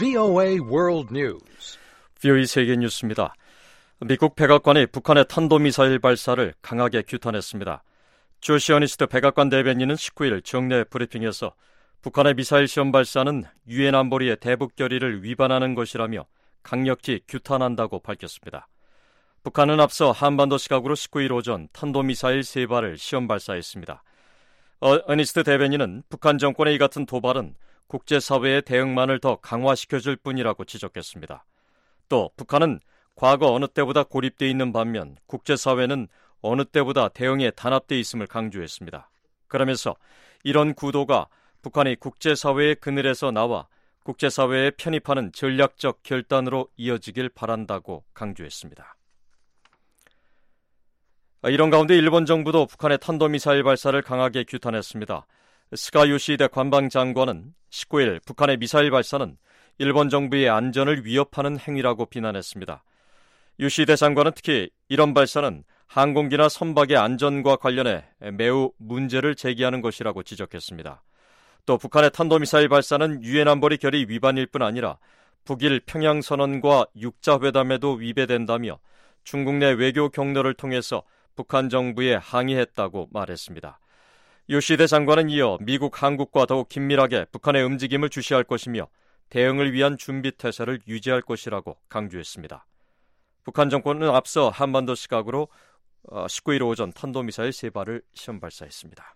VOA World News. VOA 세계 뉴스입니다. 미국 백악관이 북한의 탄도미사일 발사를 강하게 규탄했습니다. 조 시어니스트 백악관 대변인은 19일 정례 브리핑에서 북한의 미사일 시험 발사는 유엔 안보리의 대북 결의를 위반하는 것이라며 강력히 규탄한다고 밝혔습니다. 북한은 앞서 한반도 시각으로 19일 오전 탄도미사일 3발을 시험 발사했습니다. 어니스트 대변인은 북한 정권의 이 같은 도발은 국제사회의 대응만을 더 강화시켜줄 뿐이라고 지적했습니다. 또 북한은 과거 어느 때보다 고립되어 있는 반면 국제사회는 어느 때보다 대응에 단합되어 있음을 강조했습니다. 그러면서 이런 구도가 북한이 국제사회의 그늘에서 나와 국제사회에 편입하는 전략적 결단으로 이어지길 바란다고 강조했습니다. 이런 가운데 일본 정부도 북한의 탄도미사일 발사를 강하게 규탄했습니다. 스가 요시히데 관방장관은 19일 북한의 미사일 발사는 일본 정부의 안전을 위협하는 행위라고 비난했습니다. 요시히데 장관은 특히 이런 발사는 항공기나 선박의 안전과 관련해 매우 문제를 제기하는 것이라고 지적했습니다. 또 북한의 탄도미사일 발사는 유엔 안보리 결의 위반일 뿐 아니라 북일 평양선언과 육자회담에도 위배된다며 중국 내 외교 경로를 통해서 북한 정부에 항의했다고 말했습니다. 요시히데 장관은 이어 미국, 한국과 더욱 긴밀하게 북한의 움직임을 주시할 것이며 대응을 위한 준비태세를 유지할 것이라고 강조했습니다. 북한 정권은 앞서 한반도 시각으로 19일 오전 탄도미사일 3발을 시험 발사했습니다.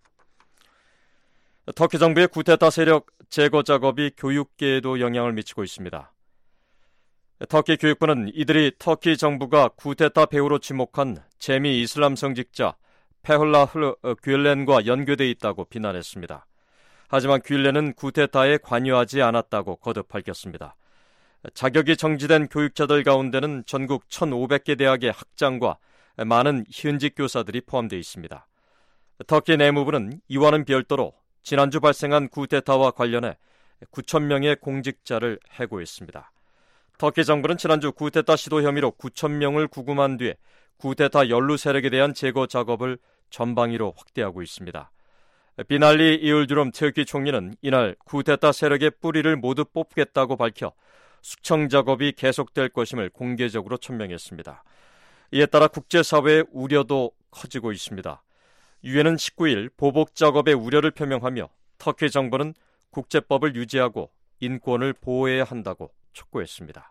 터키 정부의 쿠데타 세력 제거 작업이 교육계에도 영향을 미치고 있습니다. 터키 교육부는 이들이 터키 정부가 쿠데타 배후로 지목한 재미 이슬람 성직자 페훌라흐 귤렌과 연계되어 있다고 비난했습니다. 하지만 귤렌은 쿠데타에 관여하지 않았다고 거듭 밝혔습니다. 자격이 정지된 교육자들 가운데는 전국 1,500개 대학의 학장과 많은 현직 교사들이 포함되어 있습니다. 터키 내무부는 이와는 별도로 지난주 발생한 쿠데타와 관련해 9,000명의 공직자를 해고했습니다. 터키 정부는 지난주 쿠데타 시도 혐의로 9,000명을 구금한 뒤에 쿠데타 연루 세력에 대한 제거 작업을 전방위로 확대하고 있습니다. 비날리 이울두름 터키 총리는 이날 쿠데타 세력의 뿌리를 모두 뽑겠다고 밝혀 숙청 작업이 계속될 것임을 공개적으로 천명했습니다. 이에 따라 국제사회의 우려도 커지고 있습니다. 유엔은 19일 보복 작업의 우려를 표명하며 터키 정부는 국제법을 유지하고 인권을 보호해야 한다고 촉구했습니다.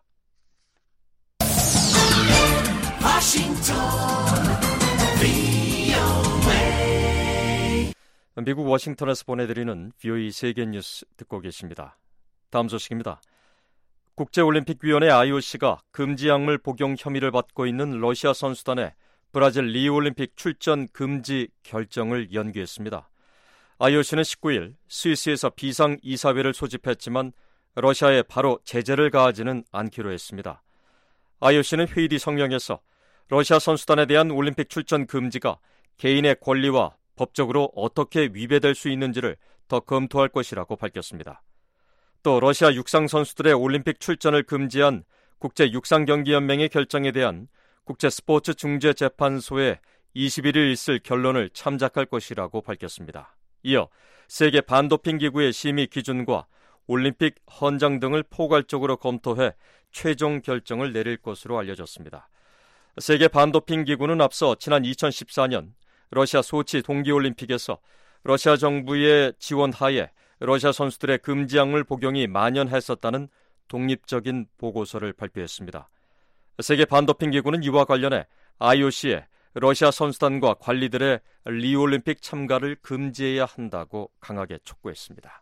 미국 워싱턴에서 보내드리는 VOA 세계 뉴스 듣고 계십니다. 다음 소식입니다. 국제올림픽위원회 IOC가 금지 약물 복용 혐의를 받고 있는 러시아 선수단의 브라질 리우올림픽 출전 금지 결정을 연기했습니다. IOC는 19일 스위스에서 비상이사회를 소집했지만 러시아에 바로 제재를 가하지는 않기로 했습니다. IOC는 회의 뒤 성명에서 러시아 선수단에 대한 올림픽 출전 금지가 개인의 권리와 법적으로 어떻게 위배될 수 있는지를 더 검토할 것이라고 밝혔습니다. 또 러시아 육상 선수들의 올림픽 출전을 금지한 국제육상경기연맹의 결정에 대한 국제스포츠중재재판소에 21일 있을 결론을 참작할 것이라고 밝혔습니다. 이어 세계 반도핑기구의 심의 기준과 올림픽 헌장 등을 포괄적으로 검토해 최종 결정을 내릴 것으로 알려졌습니다. 세계 반도핑기구는 앞서 지난 2014년 러시아 소치 동계올림픽에서 러시아 정부의 지원 하에 러시아 선수들의 금지 약물 복용이 만연했었다는 독립적인 보고서를 발표했습니다. 세계 반도핑기구는 이와 관련해 IOC에 러시아 선수단과 관리들의 리우올림픽 참가를 금지해야 한다고 강하게 촉구했습니다.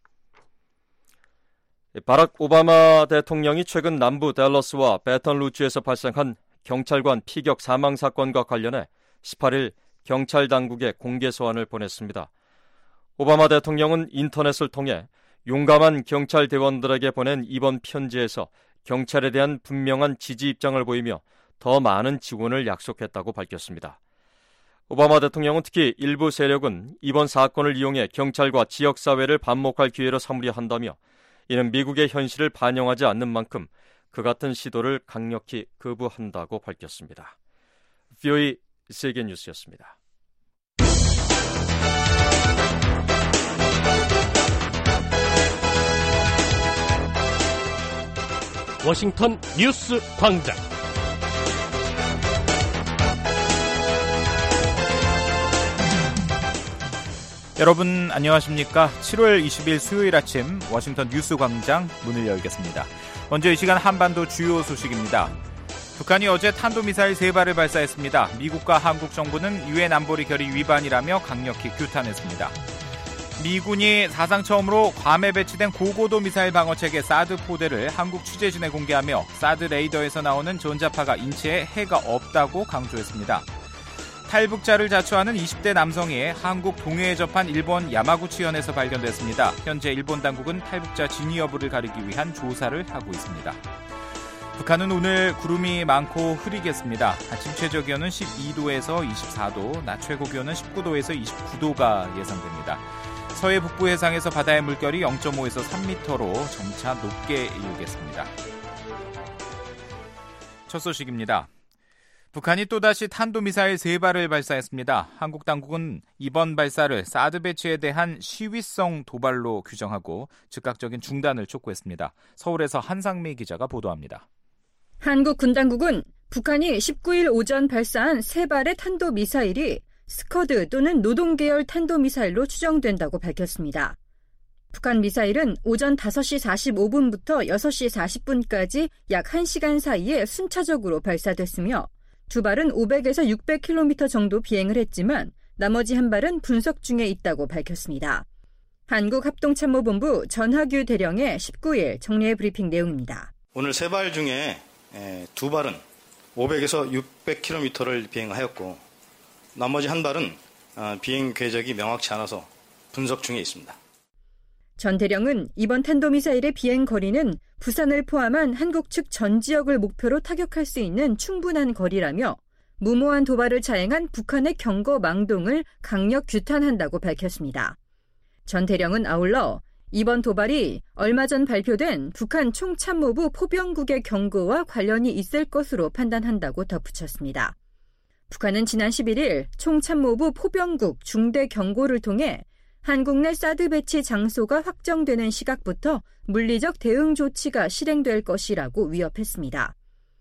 바락 오바마 대통령이 최근 남부 댈러스와 배턴루즈에서 발생한 경찰관 피격 사망 사건과 관련해 18일 경찰 당국에 공개 서한을 보냈습니다. 오바마 대통령은 인터넷을 통해 용감한 경찰 대원들에게 보낸 이번 편지에서 경찰에 대한 분명한 지지 입장을 보이며 더 많은 지원을 약속했다고 밝혔습니다. 오바마 대통령은 특히 일부 세력은 이번 사건을 이용해 경찰과 지역사회를 반목할 기회로 삼으려 한다며 이는 미국의 현실을 반영하지 않는 만큼 그 같은 시도를 강력히 거부한다고 밝혔습니다. VOA 세계 뉴스였습니다. 워싱턴 뉴스 광장. 여러분 안녕하십니까? 7월 20일 수요일 아침 워싱턴 뉴스 광장 문을 열겠습니다. 먼저 이 시간 한반도 주요 소식입니다. 북한이 어제 탄도미사일 3발을 발사했습니다. 미국과 한국 정부는 유엔 안보리 결의 위반이라며 강력히 규탄했습니다. 미군이 사상 처음으로 괌에 배치된 고고도 미사일 방어체계 사드 포대를 한국 취재진에 공개하며 사드 레이더에서 나오는 전자파가 인체에 해가 없다고 강조했습니다. 탈북자를 자초하는 20대 남성이 한국 동해에 접한 일본 야마구치현에서 발견됐습니다. 현재 일본 당국은 탈북자 진위 여부를 가리기 위한 조사를 하고 있습니다. 북한은 오늘 구름이 많고 흐리겠습니다. 아침 최저 기온은 12도에서 24도, 낮 최고 기온은 19도에서 29도가 예상됩니다. 서해 북부 해상에서 바다의 물결이 0.5에서 3m로 점차 높게 일겠습니다. 첫 소식입니다. 북한이 또다시 탄도미사일 3발을 발사했습니다. 한국 당국은 이번 발사를 사드 배치에 대한 시위성 도발로 규정하고 즉각적인 중단을 촉구했습니다. 서울에서 한상미 기자가 보도합니다. 한국 군 당국은 북한이 19일 오전 발사한 3발의 탄도미사일이 스커드 또는 노동계열 탄도미사일로 추정된다고 밝혔습니다. 북한 미사일은 오전 5시 45분부터 6시 40분까지 약 1시간 사이에 순차적으로 발사됐으며 두 발은 500에서 600km 정도 비행을 했지만 나머지 한 발은 분석 중에 있다고 밝혔습니다. 한국합동참모본부 전하규 대령의 19일 정례 브리핑 내용입니다. 오늘 3발 중에 2발은 500에서 600km를 비행하였고 나머지 한 발은 비행 궤적이 명확치 않아서 분석 중에 있습니다. 전 대령은 이번 탄도미사일의 비행 거리는 부산을 포함한 한국 측 전 지역을 목표로 타격할 수 있는 충분한 거리라며 무모한 도발을 자행한 북한의 경고 망동을 강력 규탄한다고 밝혔습니다. 전 대령은 아울러 이번 도발이 얼마 전 발표된 북한 총참모부 포병국의 경고와 관련이 있을 것으로 판단한다고 덧붙였습니다. 북한은 지난 11일 총참모부 포병국 중대 경고를 통해 한국 내 사드 배치 장소가 확정되는 시각부터 물리적 대응 조치가 실행될 것이라고 위협했습니다.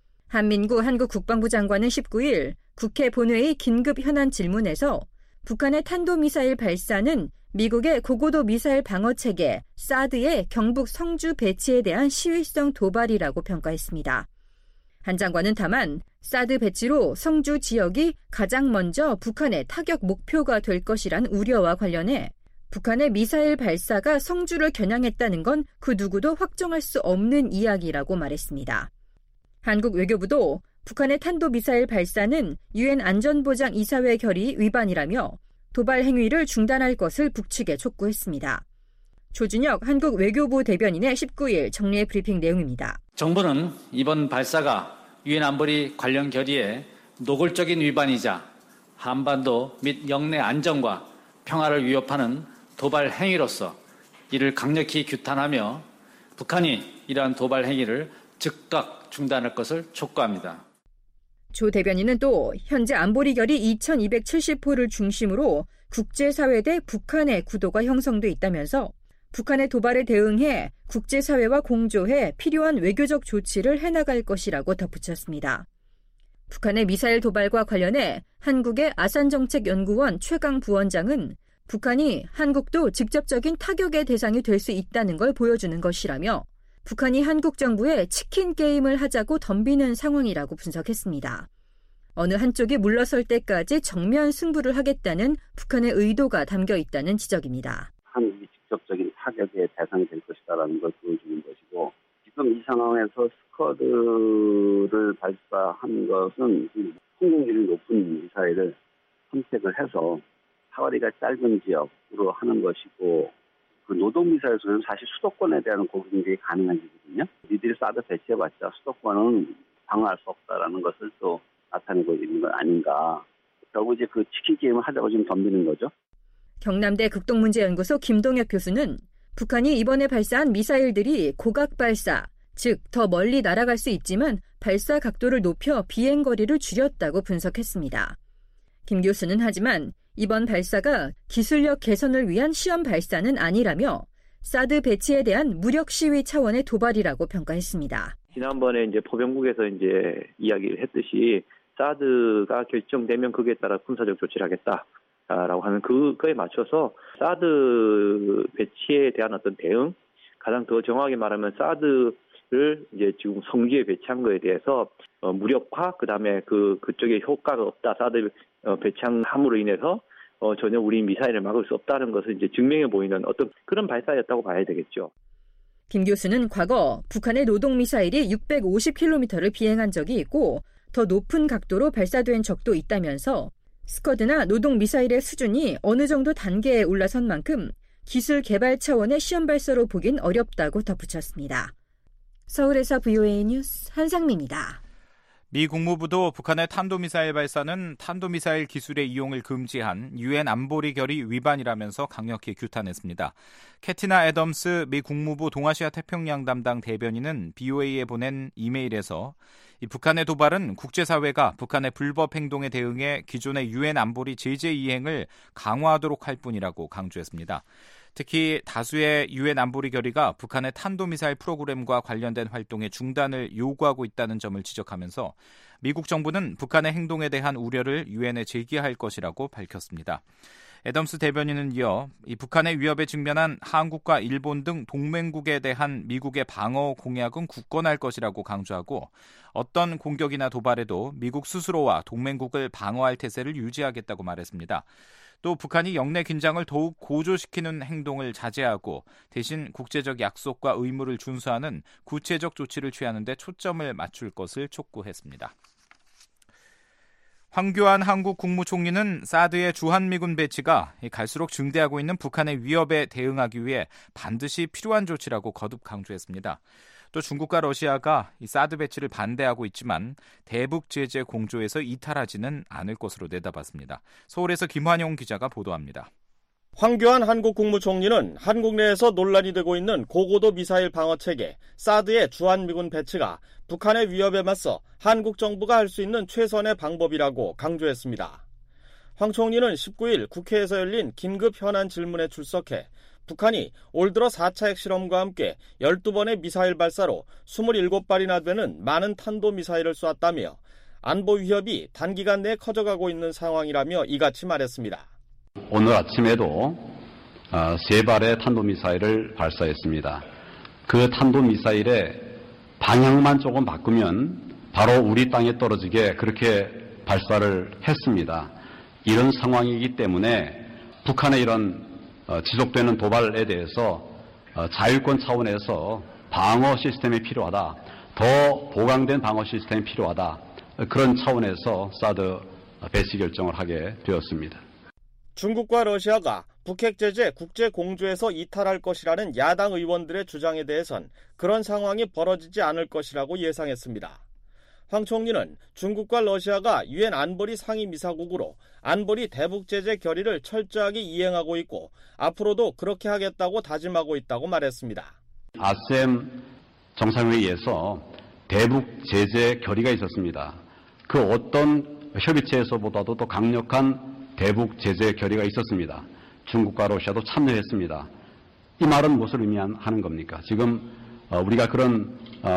한민구 한국 국방부 장관은 19일 국회 본회의 긴급 현안 질문에서 북한의 탄도미사일 발사는 미국의 고고도 미사일 방어체계 사드의 경북 성주 배치에 대한 시위성 도발이라고 평가했습니다. 한 장관은 다만 사드 배치로 성주 지역이 가장 먼저 북한의 타격 목표가 될 것이란 우려와 관련해 북한의 미사일 발사가 성주를 겨냥했다는 건 그 누구도 확정할 수 없는 이야기라고 말했습니다. 한국 외교부도 북한의 탄도미사일 발사는 유엔 안전보장 이사회 결의 위반이라며 도발 행위를 중단할 것을 북측에 촉구했습니다. 조준혁 한국 외교부 대변인의 19일 정례 브리핑 내용입니다. 정부는 이번 발사가 유엔 안보리 관련 결의의 노골적인 위반이자 한반도 및 영내 안정과 평화를 위협하는 도발 행위로서 이를 강력히 규탄하며 북한이 이러한 도발 행위를 즉각 중단할 것을 촉구합니다. 조 대변인은 또 현재 안보리 결의 2270호를 중심으로 국제사회 대 북한의 구도가 형성돼 있다면서 북한의 도발에 대응해 국제사회와 공조해 필요한 외교적 조치를 해나갈 것이라고 덧붙였습니다. 북한의 미사일 도발과 관련해 한국의 아산정책연구원 최강 부원장은 북한이 한국도 직접적인 타격의 대상이 될 수 있다는 걸 보여주는 것이라며 북한이 한국 정부에 치킨 게임을 하자고 덤비는 상황이라고 분석했습니다. 어느 한쪽이 물러설 때까지 정면 승부를 하겠다는 북한의 의도가 담겨 있다는 지적입니다. 한국이 직접적인 타격의 대상이 될 것이다라는 걸 보여주는 것이고 지금 이 상황에서 스커드를 발사한 것은 성공률이 높은 미사일을 선택을 해서 사거리가 짧은 지역으로 하는 것이고 그 노동미사일은 사실 수도권에 대한 공격이 가능한 일이거든요. 니들이 사드 배치해봤자 수도권은 방어할 수 없다라는 것을 또 나타내고 있는 건 아닌가. 결국 이제 그 치킨 게임을 하자고 지금 덤비는 거죠. 경남대 극동문제연구소 김동혁 교수는 북한이 이번에 발사한 미사일들이 고각 발사, 즉 더 멀리 날아갈 수 있지만 발사 각도를 높여 비행 거리를 줄였다고 분석했습니다. 김 교수는 하지만 이번 발사가 기술력 개선을 위한 시험 발사는 아니라며 사드 배치에 대한 무력 시위 차원의 도발이라고 평가했습니다. 지난번에 이제 포병국에서 이제 이야기를 했듯이 사드가 결정되면 거기에 따라 군사적 조치를 하겠다라고 하는 그거에 맞춰서 사드 배치에 대한 어떤 대응, 가장 더 정확하게 말하면 사드를 이제 지금 성지에 배치한 거에 대해서 무력화, 그다음에 그쪽에 효과가 없다, 사드 배치함으로 인해서 전혀 우리 미사일을 막을 수 없다는 것을 이제 증명해 보이는 어떤 그런 발사였다고 봐야 되겠죠. 김 교수는 과거 북한의 노동미사일이 650km를 비행한 적이 있고 더 높은 각도로 발사된 적도 있다면서 스커드나 노동미사일의 수준이 어느 정도 단계에 올라선 만큼 기술 개발 차원의 시험 발사로 보긴 어렵다고 덧붙였습니다. 서울에서 VOA 뉴스 한상미입니다. 미 국무부도 북한의 탄도미사일 발사는 탄도미사일 기술의 이용을 금지한 유엔 안보리 결의 위반이라면서 강력히 규탄했습니다. 캐티나 애덤스 미 국무부 동아시아 태평양 담당 대변인은 BOA에 보낸 이메일에서 이 북한의 도발은 국제사회가 북한의 불법 행동에 대응해 기존의 유엔 안보리 제재 이행을 강화하도록 할 뿐이라고 강조했습니다. 특히 다수의 유엔 안보리 결의가 북한의 탄도미사일 프로그램과 관련된 활동의 중단을 요구하고 있다는 점을 지적하면서 미국 정부는 북한의 행동에 대한 우려를 유엔에 제기할 것이라고 밝혔습니다. 애덤스 대변인은 이어 이 북한의 위협에 직면한 한국과 일본 등 동맹국에 대한 미국의 방어 공약은 굳건할 것이라고 강조하고 어떤 공격이나 도발에도 미국 스스로와 동맹국을 방어할 태세를 유지하겠다고 말했습니다. 또 북한이 영내 긴장을 더욱 고조시키는 행동을 자제하고 대신 국제적 약속과 의무를 준수하는 구체적 조치를 취하는 데 초점을 맞출 것을 촉구했습니다. 황교안 한국 국무총리는 사드의 주한미군 배치가 갈수록 증대하고 있는 북한의 위협에 대응하기 위해 반드시 필요한 조치라고 거듭 강조했습니다. 또 중국과 러시아가 이 사드 배치를 반대하고 있지만 대북 제재 공조에서 이탈하지는 않을 것으로 내다봤습니다. 서울에서 김환용 기자가 보도합니다. 황교안 한국 국무총리는 한국 내에서 논란이 되고 있는 고고도 미사일 방어체계 사드의 주한미군 배치가 북한의 위협에 맞서 한국 정부가 할 수 있는 최선의 방법이라고 강조했습니다. 황 총리는 19일 국회에서 열린 긴급 현안 질문에 출석해 북한이 올 들어 4차 핵실험과 함께 12번의 미사일 발사로 27발이나 되는 많은 탄도미사일을 쏘았다며 안보 위협이 단기간 내에 커져가고 있는 상황이라며 이같이 말했습니다. 오늘 아침에도 3발의 탄도미사일을 발사했습니다. 그 탄도미사일의 방향만 조금 바꾸면 바로 우리 땅에 떨어지게 그렇게 발사를 했습니다. 이런 상황이기 때문에 북한의 이런 지속되는 도발에 대해서 자율권 차원에서 방어 시스템이 필요하다. 더 보강된 방어 시스템이 필요하다. 그런 차원에서 사드 배치 결정을 하게 되었습니다. 중국과 러시아가 북핵 제재 국제 공조에서 이탈할 것이라는 야당 의원들의 주장에 대해선 그런 상황이 벌어지지 않을 것이라고 예상했습니다. 황 총리는 중국과 러시아가 유엔 안보리 상임이사국으로 안보리 대북 제재 결의를 철저하게 이행하고 있고 앞으로도 그렇게 하겠다고 다짐하고 있다고 말했습니다. 아셈 정상회의에서 대북 제재 결의가 있었습니다. 그 어떤 협의체에서보다도 더 강력한 대북 제재 결의가 있었습니다. 중국과 러시아도 참여했습니다. 이 말은 무엇을 의미하는 겁니까? 지금 우리가 그런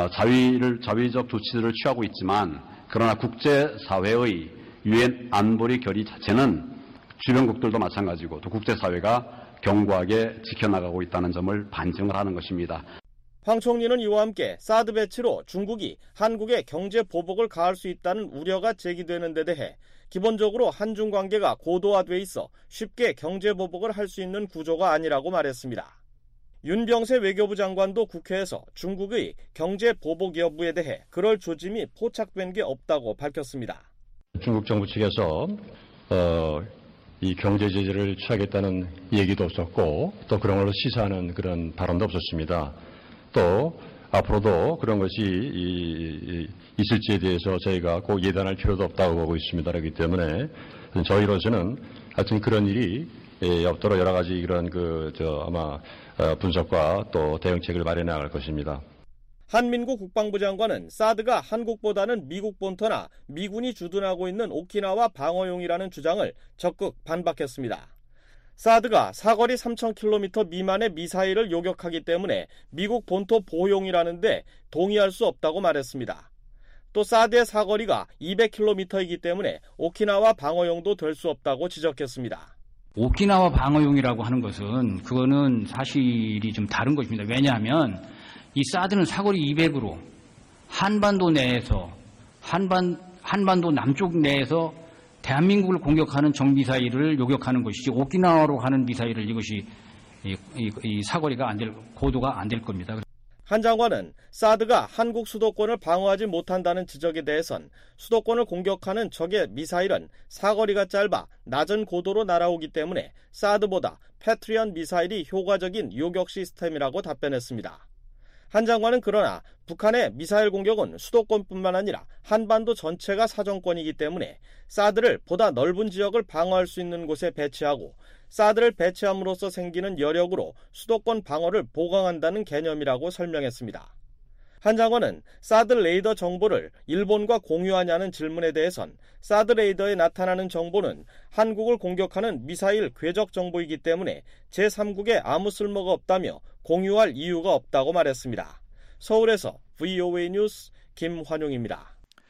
자위적 조치들을 취하고 있지만 그러나 국제사회의 유엔 안보리 결의 자체는 주변국들도 마찬가지고 또 국제사회가 견고하게 지켜나가고 있다는 점을 반증을 하는 것입니다. 황 총리는 이와 함께 사드 배치로 중국이 한국의 경제 보복을 가할 수 있다는 우려가 제기되는 데 대해 기본적으로 한중 관계가 고도화돼 있어 쉽게 경제 보복을 할 수 있는 구조가 아니라고 말했습니다. 윤병세 외교부 장관도 국회에서 중국의 경제 보복 여부에 대해 그럴 조짐이 포착된 게 없다고 밝혔습니다. 중국 정부 측에서 이 경제 제재를 취하겠다는 얘기도 없었고 또 그런 걸로 시사하는 그런 발언도 없었습니다. 또 앞으로도 그런 것이 있을지에 대해서 저희가 꼭 예단할 필요도 없다고 보고 있습니다. 그렇기 때문에 저희로서는 하여튼 그런 일이 없도록 여러 가지 이런 아마 분석과 또 대응책을 마련해 나갈 것입니다. 한민구 국방부 장관은 사드가 한국보다는 미국 본토나 미군이 주둔하고 있는 오키나와 방어용이라는 주장을 적극 반박했습니다. 사드가 사거리 3,000km 미만의 미사일을 요격하기 때문에 미국 본토 보호용이라는데 동의할 수 없다고 말했습니다. 또 사드의 사거리가 200km이기 때문에 오키나와 방어용도 될 수 없다고 지적했습니다. 오키나와 방어용이라고 하는 것은 그거는 사실이 좀 다른 것입니다. 왜냐하면 이 사드는 사거리 200으로 한반도 내에서 한반도 남쪽 내에서 대한민국을 공격하는 정미사일을 요격하는 것이지 오키나와로 가는 미사일을 이것이 이 사거리가 고도가 안 될 겁니다. 한 장관은 사드가 한국 수도권을 방어하지 못한다는 지적에 대해선 수도권을 공격하는 적의 미사일은 사거리가 짧아 낮은 고도로 날아오기 때문에 사드보다 패트리엇 미사일이 효과적인 요격 시스템이라고 답변했습니다. 한 장관은 그러나 북한의 미사일 공격은 수도권뿐만 아니라 한반도 전체가 사정권이기 때문에 사드를 보다 넓은 지역을 방어할 수 있는 곳에 배치하고 사드를 배치함으로써 생기는 여력으로 수도권 방어를 보강한다는 개념이라고 설명했습니다. 한 장관은 사드 레이더 정보를 일본과 공유하냐는 질문에 대해선 사드 레이더에 나타나는 정보는 한국을 공격하는 미사일 궤적 정보이기 때문에 제3국에 아무 쓸모가 없다며 공유할 이유가 없다고 말했습니다. 서울에서 VOA 뉴스 김환용입니다.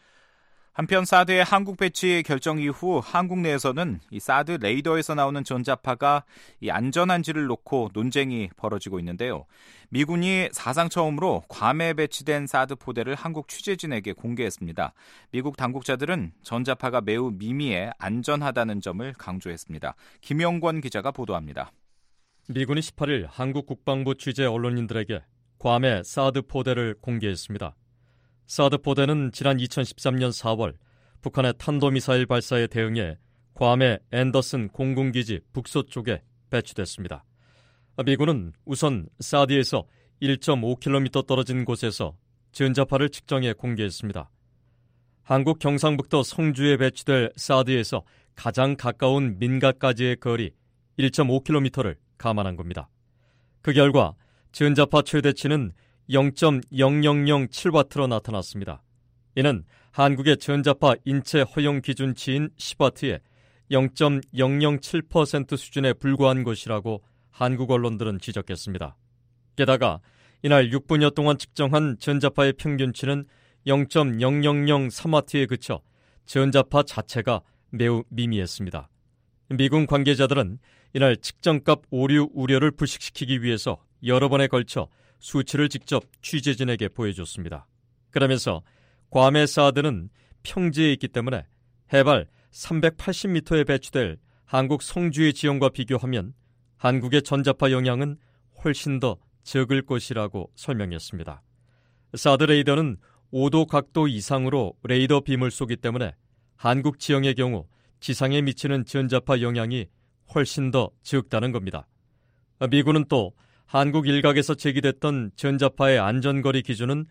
한편 사드의 한국 배치 결정 이후 한국 내에서는 이 사드 레이더에서 나오는 전자파가 이 안전한지를 놓고 논쟁이 벌어지고 있는데요. 미군이 사상 처음으로 괌에 배치된 사드 포대를 한국 취재진에게 공개했습니다. 미국 당국자들은 전자파가 매우 미미해 안전하다는 점을 강조했습니다. 김영권 기자가 보도합니다. 미군이 18일 한국 국방부 취재 언론인들에게 괌의 사드 포대를 공개했습니다. 사드 포대는 지난 2013년 4월 북한의 탄도미사일 발사에 대응해 괌의 앤더슨 공군기지 북서쪽에 배치됐습니다. 미군은 우선 사드에서 1.5km 떨어진 곳에서 전자파를 측정해 공개했습니다. 한국 경상북도 성주에 배치될 사드에서 가장 가까운 민가까지의 거리 1.5km를 감안한 겁니다. 그 결과 전자파 최대치는 0.0007W로 나타났습니다. 이는 한국의 전자파 인체 허용 기준치인 10W의 0.007% 수준에 불과한 것이라고 한국 언론들은 지적했습니다. 게다가 이날 6분여 동안 측정한 전자파의 평균치는 0.0003W에 그쳐 전자파 자체가 매우 미미했습니다. 미군 관계자들은 이날 측정값 오류 우려를 불식시키기 위해서 여러 번에 걸쳐 수치를 직접 취재진에게 보여줬습니다. 그러면서 괌의 사드는 평지에 있기 때문에 해발 380m에 배치될 한국 성주의 지형과 비교하면 한국의 전자파 영향은 훨씬 더 적을 것이라고 설명했습니다. 사드 레이더는 5도 각도 이상으로 레이더 빔을 쏘기 때문에 한국 지형의 경우 지상에 미치는 전자파 영향이 훨씬 더 적다는 겁니다. 미군은 또 한국 일각에서 제기됐던 전자파의 안전거리 기준은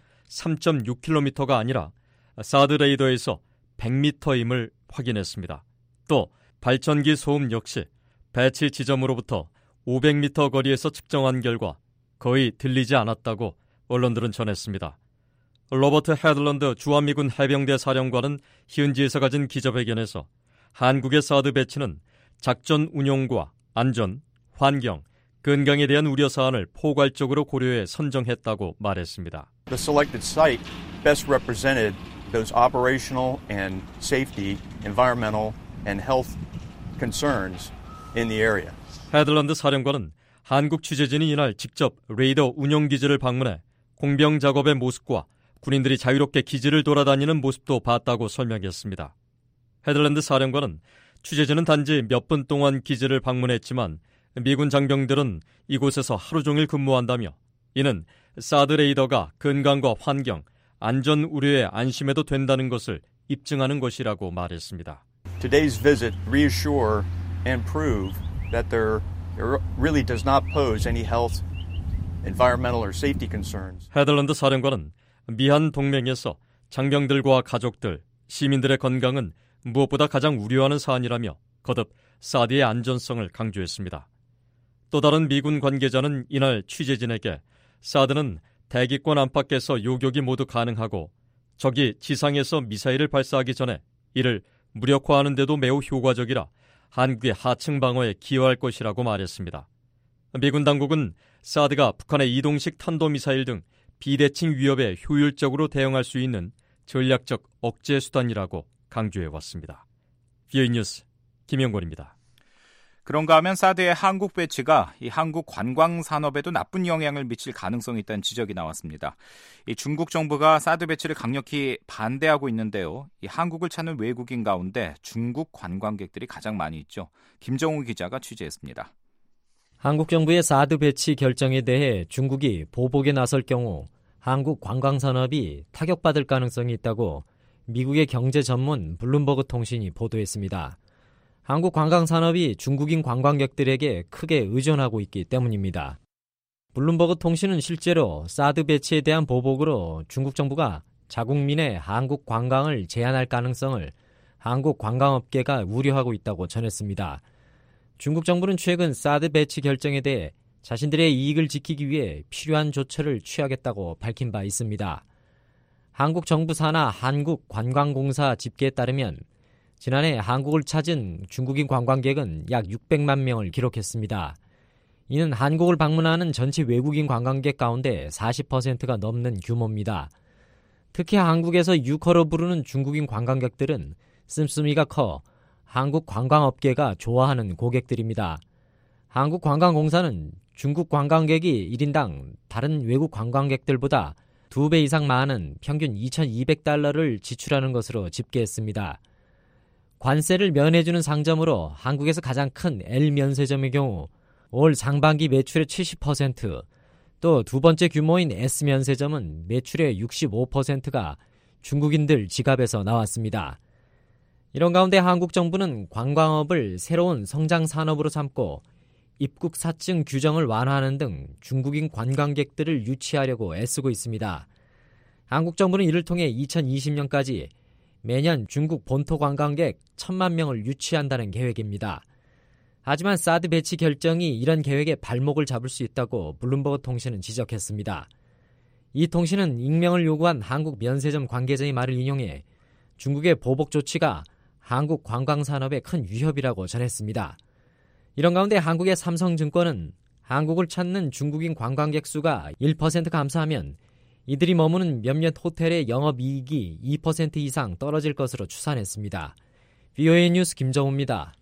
3.6km가 아니라 사드 레이더에서 100m임을 확인했습니다. 또 발전기 소음 역시 배치 지점으로부터 500m 거리에서 측정한 결과 거의 들리지 않았다고 언론들은 전했습니다. 로버트 헤들런드 주한미군 해병대 사령관은 현지에서 가진 기자회견에서 한국의 사드 배치는 작전 운용과 안전, 환경, 건강에 대한 우려 사안을 포괄적으로 고려해 선정했다고 말했습니다. The selected site best represented those operational and safety, environmental and health concerns in the area. 헤들런드 사령관은 한국 취재진이 이날 직접 레이더 운용기지를 방문해 공병 작업의 모습과 군인들이 자유롭게 기지를 돌아다니는 모습도 봤다고 설명했습니다. 헤들런드 사령관은 취재진은 단지 몇 분 동안 기지를 방문했지만 미군 장병들은 이곳에서 하루 종일 근무한다며 이는 사드 레이더가 건강과 환경, 안전 우려에 안심해도 된다는 것을 입증하는 것이라고 말했습니다. Today's visit reassure and prove that there really does not pose any health, environmental or safety concerns. 헤들런드 사령관은 미한 동맹에서 장병들과 가족들, 시민들의 건강은 무엇보다 가장 우려하는 사안이라며 거듭 사드의 안전성을 강조했습니다. 또 다른 미군 관계자는 이날 취재진에게 사드는 대기권 안팎에서 요격이 모두 가능하고 적이 지상에서 미사일을 발사하기 전에 이를 무력화하는 데도 매우 효과적이라 한국의 하층 방어에 기여할 것이라고 말했습니다. 미군 당국은 사드가 북한의 이동식 탄도미사일 등 비대칭 위협에 효율적으로 대응할 수 있는 전략적 억제 수단이라고 강조해왔습니다. VOA 뉴스 김영권입니다. 그런가 하면 사드의 한국 배치가 이 한국 관광 산업에도 나쁜 영향을 미칠 가능성이 있다는 지적이 나왔습니다. 이 중국 정부가 사드 배치를 강력히 반대하고 있는데요. 이 한국을 찾는 외국인 가운데 중국 관광객들이 가장 많이 있죠. 김정우 기자가 취재했습니다. 한국 정부의 사드 배치 결정에 대해 중국이 보복에 나설 경우 한국 관광 산업이 타격받을 가능성이 있다고 미국의 경제 전문 블룸버그 통신이 보도했습니다. 한국 관광 산업이 중국인 관광객들에게 크게 의존하고 있기 때문입니다. 블룸버그 통신은 실제로 사드 배치에 대한 보복으로 중국 정부가 자국민의 한국 관광을 제한할 가능성을 한국 관광업계가 우려하고 있다고 전했습니다. 중국 정부는 최근 사드 배치 결정에 대해 자신들의 이익을 지키기 위해 필요한 조처를 취하겠다고 밝힌 바 있습니다. 한국 정부 산하 한국관광공사 집계에 따르면 지난해 한국을 찾은 중국인 관광객은 약 600만 명을 기록했습니다. 이는 한국을 방문하는 전체 외국인 관광객 가운데 40%가 넘는 규모입니다. 특히 한국에서 유커로 부르는 중국인 관광객들은 씀씀이가 커 한국 관광업계가 좋아하는 고객들입니다. 한국관광공사는 중국 관광객이 1인당 다른 외국 관광객들보다 2배 이상 많은 평균 $2,200를 지출하는 것으로 집계했습니다. 관세를 면해주는 상점으로 한국에서 가장 큰 L 면세점의 경우 올 상반기 매출의 70%, 또 두 번째 규모인 S 면세점은 매출의 65%가 중국인들 지갑에서 나왔습니다. 이런 가운데 한국 정부는 관광업을 새로운 성장 산업으로 삼고 입국 사증 규정을 완화하는 등 중국인 관광객들을 유치하려고 애쓰고 있습니다. 한국 정부는 이를 통해 2020년까지 매년 중국 본토 관광객 1,000만 명을 유치한다는 계획입니다. 하지만 사드 배치 결정이 이런 계획에 발목을 잡을 수 있다고 블룸버그 통신은 지적했습니다. 이 통신은 익명을 요구한 한국 면세점 관계자의 말을 인용해 중국의 보복 조치가 한국 관광산업에 큰 위협이라고 전했습니다. 이런 가운데 한국의 삼성증권은 한국을 찾는 중국인 관광객 수가 1% 감소하면 이들이 머무는 몇몇 호텔의 영업이익이 2% 이상 떨어질 것으로 추산했습니다. VOA 뉴스 김정우입니다.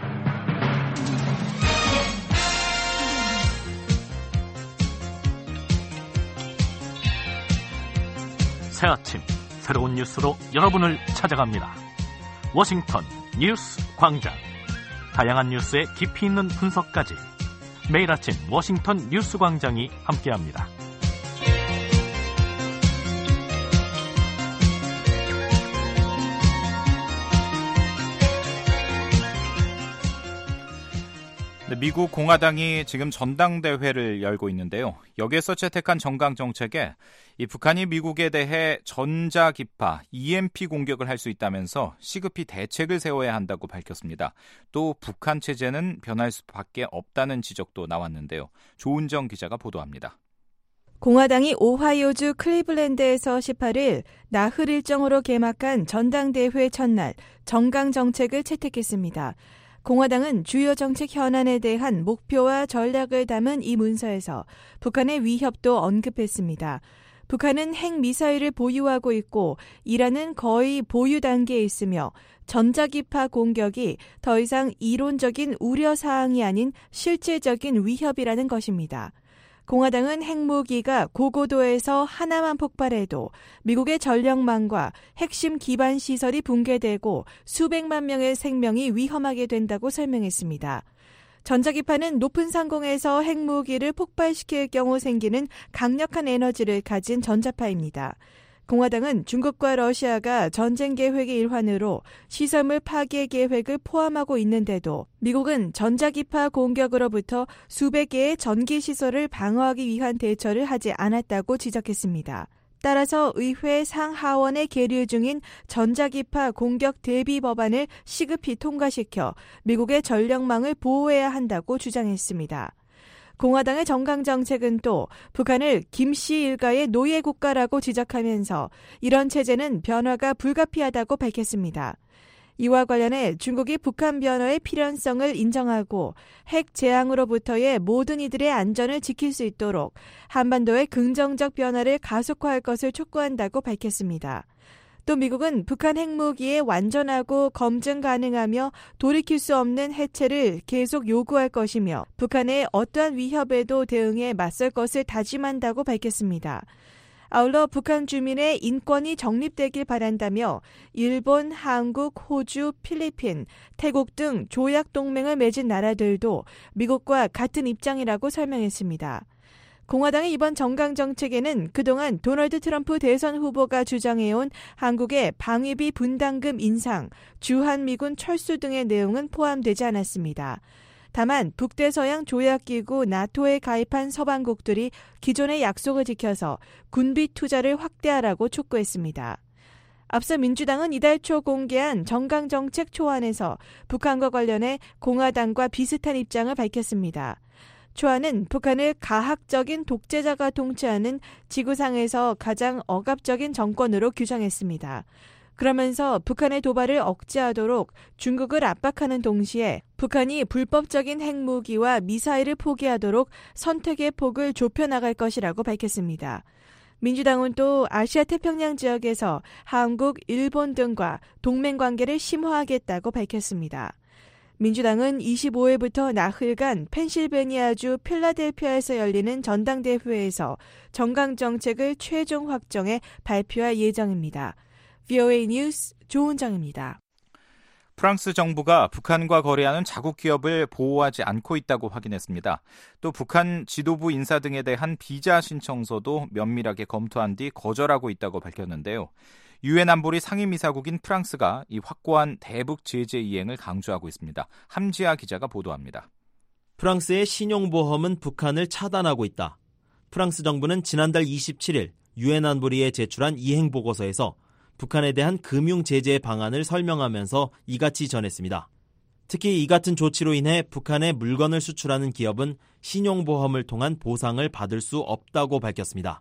새 아침 새로운 뉴스로 여러분을 찾아갑니다. 워싱턴 뉴스 광장. 다양한 뉴스의 깊이 있는 분석까지 매일 아침 워싱턴 뉴스 광장이 함께합니다. 미국 공화당이 지금 전당대회를 열고 있는데요. 여기에서 채택한 정강 정책에 이 북한이 미국에 대해 전자기파, EMP 공격을 할 수 있다면서 시급히 대책을 세워야 한다고 밝혔습니다. 또 북한 체제는 변할 수밖에 없다는 지적도 나왔는데요. 조은정 기자가 보도합니다. 공화당이 오하이오주 클리블랜드에서 18일 나흘 일정으로 개막한 전당대회 첫날 정강 정책을 채택했습니다. 공화당은 주요 정책 현안에 대한 목표와 전략을 담은 이 문서에서 북한의 위협도 언급했습니다. 북한은 핵미사일을 보유하고 있고 이란은 거의 보유 단계에 있으며 전자기파 공격이 더 이상 이론적인 우려사항이 아닌 실질적인 위협이라는 것입니다. 공화당은 핵무기가 고고도에서 하나만 폭발해도 미국의 전력망과 핵심 기반 시설이 붕괴되고 수백만 명의 생명이 위험하게 된다고 설명했습니다. 전자기파는 높은 상공에서 핵무기를 폭발시킬 경우 생기는 강력한 에너지를 가진 전자파입니다. 공화당은 중국과 러시아가 전쟁 계획의 일환으로 시설물 파괴 계획을 포함하고 있는데도 미국은 전자기파 공격으로부터 수백 개의 전기시설을 방어하기 위한 대처를 하지 않았다고 지적했습니다. 따라서 의회 상하원에 계류 중인 전자기파 공격 대비 법안을 시급히 통과시켜 미국의 전력망을 보호해야 한다고 주장했습니다. 공화당의 정강 정책은 또 북한을 김씨 일가의 노예 국가라고 지적하면서 이런 체제는 변화가 불가피하다고 밝혔습니다. 이와 관련해 중국이 북한 변호의 필연성을 인정하고 핵 재앙으로부터의 모든 이들의 안전을 지킬 수 있도록 한반도의 긍정적 변화를 가속화할 것을 촉구한다고 밝혔습니다. 또 미국은 북한 핵무기의 완전하고 검증 가능하며 돌이킬 수 없는 해체를 계속 요구할 것이며 북한의 어떠한 위협에도 대응해 맞설 것을 다짐한다고 밝혔습니다. 아울러 북한 주민의 인권이 정립되길 바란다며 일본, 한국, 호주, 필리핀, 태국 등 조약 동맹을 맺은 나라들도 미국과 같은 입장이라고 설명했습니다. 공화당의 이번 정강 정책에는 그동안 도널드 트럼프 대선 후보가 주장해온 한국의 방위비 분담금 인상, 주한미군 철수 등의 내용은 포함되지 않았습니다. 다만 북대서양 조약기구 나토에 가입한 서방국들이 기존의 약속을 지켜서 군비 투자를 확대하라고 촉구했습니다. 앞서 민주당은 이달 초 공개한 정강정책 초안에서 북한과 관련해 공화당과 비슷한 입장을 밝혔습니다. 초안은 북한을 가학적인 독재자가 통치하는 지구상에서 가장 억압적인 정권으로 규정했습니다. 그러면서 북한의 도발을 억제하도록 중국을 압박하는 동시에 북한이 불법적인 핵무기와 미사일을 포기하도록 선택의 폭을 좁혀나갈 것이라고 밝혔습니다. 민주당은 또 아시아 태평양 지역에서 한국, 일본 등과 동맹관계를 심화하겠다고 밝혔습니다. 민주당은 25일부터 나흘간 펜실베니아주 필라델피아에서 열리는 전당대회에서 정강정책을 최종 확정해 발표할 예정입니다. VOA 뉴스 조은정입니다. 프랑스 정부가 북한과 거래하는 자국 기업을 보호하지 않고 있다고 확인했습니다. 또 북한 지도부 인사 등에 대한 비자 신청서도 면밀하게 검토한 뒤 거절하고 있다고 밝혔는데요. 유엔 안보리 상임이사국인 프랑스가 이 확고한 대북 제재 이행을 강조하고 있습니다. 함지아 기자가 보도합니다. 프랑스의 신용보험은 북한을 차단하고 있다. 프랑스 정부는 지난달 27일 유엔 안보리에 제출한 이행 보고서에서 북한에 대한 금융 제재 방안을 설명하면서 이같이 전했습니다. 특히 이 같은 조치로 인해 북한에 물건을 수출하는 기업은 신용보험을 통한 보상을 받을 수 없다고 밝혔습니다.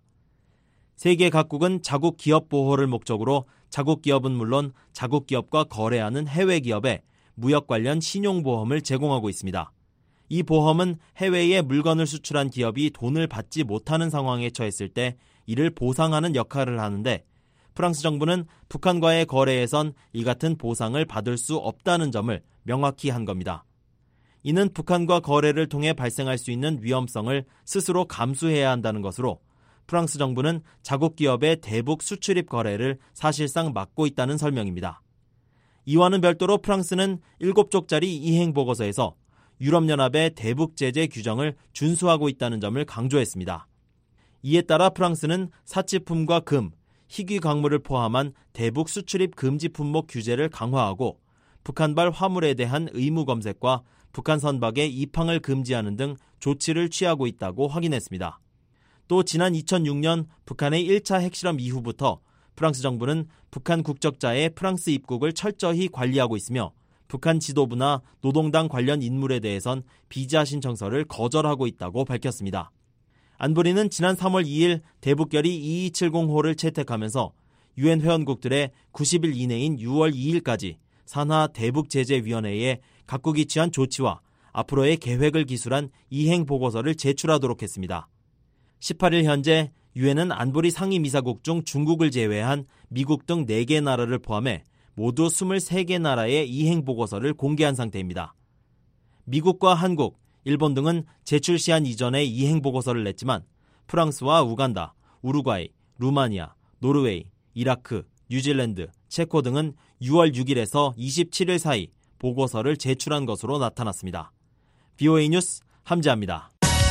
세계 각국은 자국 기업 보호를 목적으로 자국 기업은 물론 자국 기업과 거래하는 해외 기업에 무역 관련 신용보험을 제공하고 있습니다. 이 보험은 해외에 물건을 수출한 기업이 돈을 받지 못하는 상황에 처했을 때 이를 보상하는 역할을 하는데 프랑스 정부는 북한과의 거래에선 이 같은 보상을 받을 수 없다는 점을 명확히 한 겁니다. 이는 북한과 거래를 통해 발생할 수 있는 위험성을 스스로 감수해야 한다는 것으로 프랑스 정부는 자국 기업의 대북 수출입 거래를 사실상 막고 있다는 설명입니다. 이와는 별도로 프랑스는 7쪽짜리 이행 보고서에서 유럽연합의 대북 제재 규정을 준수하고 있다는 점을 강조했습니다. 이에 따라 프랑스는 사치품과 금, 희귀 광물을 포함한 대북 수출입 금지 품목 규제를 강화하고 북한발 화물에 대한 의무 검색과 북한 선박의 입항을 금지하는 등 조치를 취하고 있다고 확인했습니다. 또 지난 2006년 북한의 1차 핵실험 이후부터 프랑스 정부는 북한 국적자의 프랑스 입국을 철저히 관리하고 있으며 북한 지도부나 노동당 관련 인물에 대해선 비자 신청서를 거절하고 있다고 밝혔습니다. 안보리는 지난 3월 2일 대북결의 2270호를 채택하면서 유엔 회원국들의 90일 이내인 6월 2일까지 산하 대북제재위원회에 각국이 취한 조치와 앞으로의 계획을 기술한 이행 보고서를 제출하도록 했습니다. 18일 현재 유엔은 안보리 상임이사국 중 중국을 제외한 미국 등 4개 나라를 포함해 모두 23개 나라의 이행 보고서를 공개한 상태입니다. 미국과 한국, 일본 등은 제출 시한 이전에 이행 보고서를 냈지만 프랑스와 우간다, 우루과이, 루마니아, 노르웨이, 이라크, 뉴질랜드, 체코 등은 6월 6일에서 27일 사이 보고서를 제출한 것으로 나타났습니다. VOA 뉴스 함지아입니다.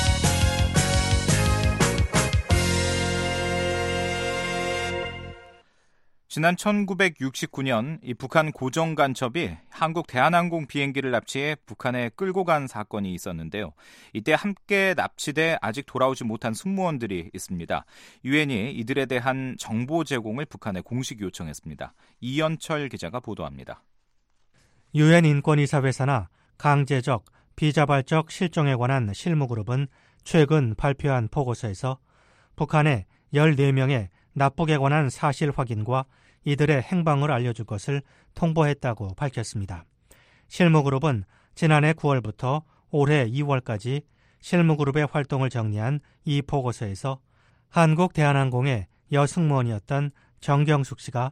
지난 1969년 이 북한 고정 간첩이 한국 대한항공 비행기를 납치해 북한에 끌고 간 사건이 있었는데요. 이때 함께 납치돼 아직 돌아오지 못한 승무원들이 있습니다. 유엔이 이들에 대한 정보 제공을 북한에 공식 요청했습니다. 이연철 기자가 보도합니다. 유엔 인권이사회사나 강제적, 비자발적 실종에 관한 실무그룹은 최근 발표한 보고서에서 북한의 14명의 납북에 관한 사실 확인과 이들의 행방을 알려줄 것을 통보했다고 밝혔습니다. 실무그룹은 지난해 9월부터 올해 2월까지 실무그룹의 활동을 정리한 이 보고서에서 한국 대한항공의 여승무원이었던 정경숙 씨가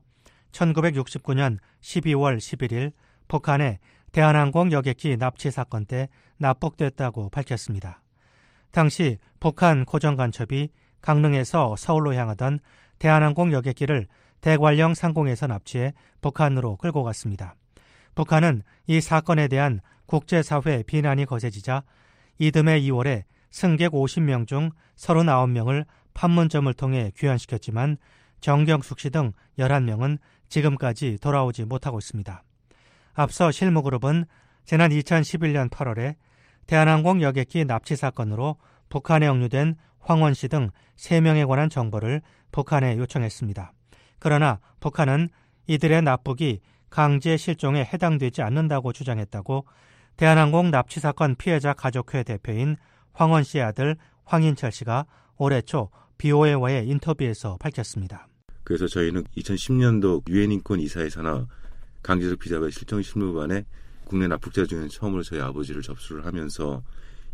1969년 12월 11일 북한의 대한항공 여객기 납치 사건 때 납북됐다고 밝혔습니다. 당시 북한 고정간첩이 강릉에서 서울로 향하던 대한항공 여객기를 대관령 상공에서 납치해 북한으로 끌고 갔습니다. 북한은 이 사건에 대한 국제사회 비난이 거세지자 이듬해 2월에 승객 50명 중 39명을 판문점을 통해 귀환시켰지만 정경숙 씨 등 11명은 지금까지 돌아오지 못하고 있습니다. 앞서 실무그룹은 지난 2011년 8월에 대한항공 여객기 납치 사건으로 북한에 억류된 황원 씨 등 3명에 관한 정보를 북한에 요청했습니다. 그러나 북한은 이들의 납북이 강제 실종에 해당되지 않는다고 주장했다고 대한항공 납치 사건 피해자 가족회 대표인 황원 씨의 아들 황인철 씨가 올해 초 BOA와의 인터뷰에서 밝혔습니다. 그래서 저희는 2010년도 유엔 인권 이사회 산하 강제적 비자발 실종 실무반에 국내 납북자 중에 처음으로 저희 아버지를 접수를 하면서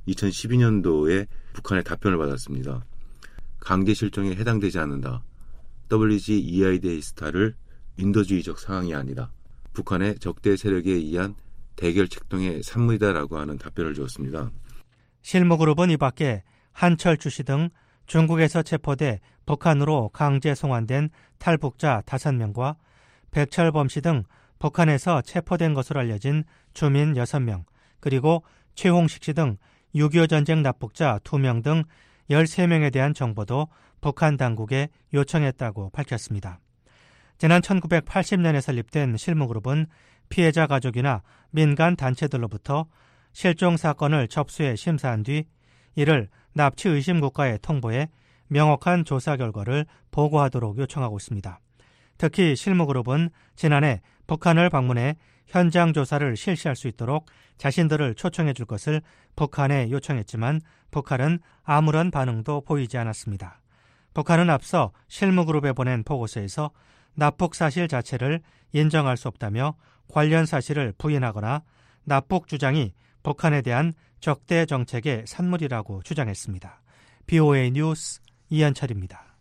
2012년도에 북한의 답변을 받았습니다. 강제 실종에 해당되지 않는다. WG EIDA 스타를 인도주의적 상황이 아니다. 북한의 적대 세력에 의한 대결 책동의 산물이다라고 하는 답변을 주었습니다. 실무그룹은 이 밖에 한철주 씨 등 중국에서 체포돼 북한으로 강제 송환된 탈북자 5명과 백철범 씨 등 북한에서 체포된 것으로 알려진 주민 6명, 그리고 최홍식 씨 등 6.25 전쟁 납북자 2명 등 13명에 대한 정보도 북한 당국에 요청했다고 밝혔습니다. 지난 1980년에 설립된 실무그룹은 피해자 가족이나 민간 단체들로부터 실종 사건을 접수해 심사한 뒤 이를 납치 의심 국가에 통보해 명확한 조사 결과를 보고하도록 요청하고 있습니다. 특히 실무그룹은 지난해 북한을 방문해 현장 조사를 실시할 수 있도록 자신들을 초청해 줄 것을 북한에 요청했지만 북한은 아무런 반응도 보이지 않았습니다. 북한은 앞서 실무그룹에 보낸 보고서에서 납북 사실 자체를 인정할 수 없다며 관련 사실을 부인하거나 납북 주장이 북한에 대한 적대 정책의 산물이라고 주장했습니다. BOA 뉴스 이현철입니다.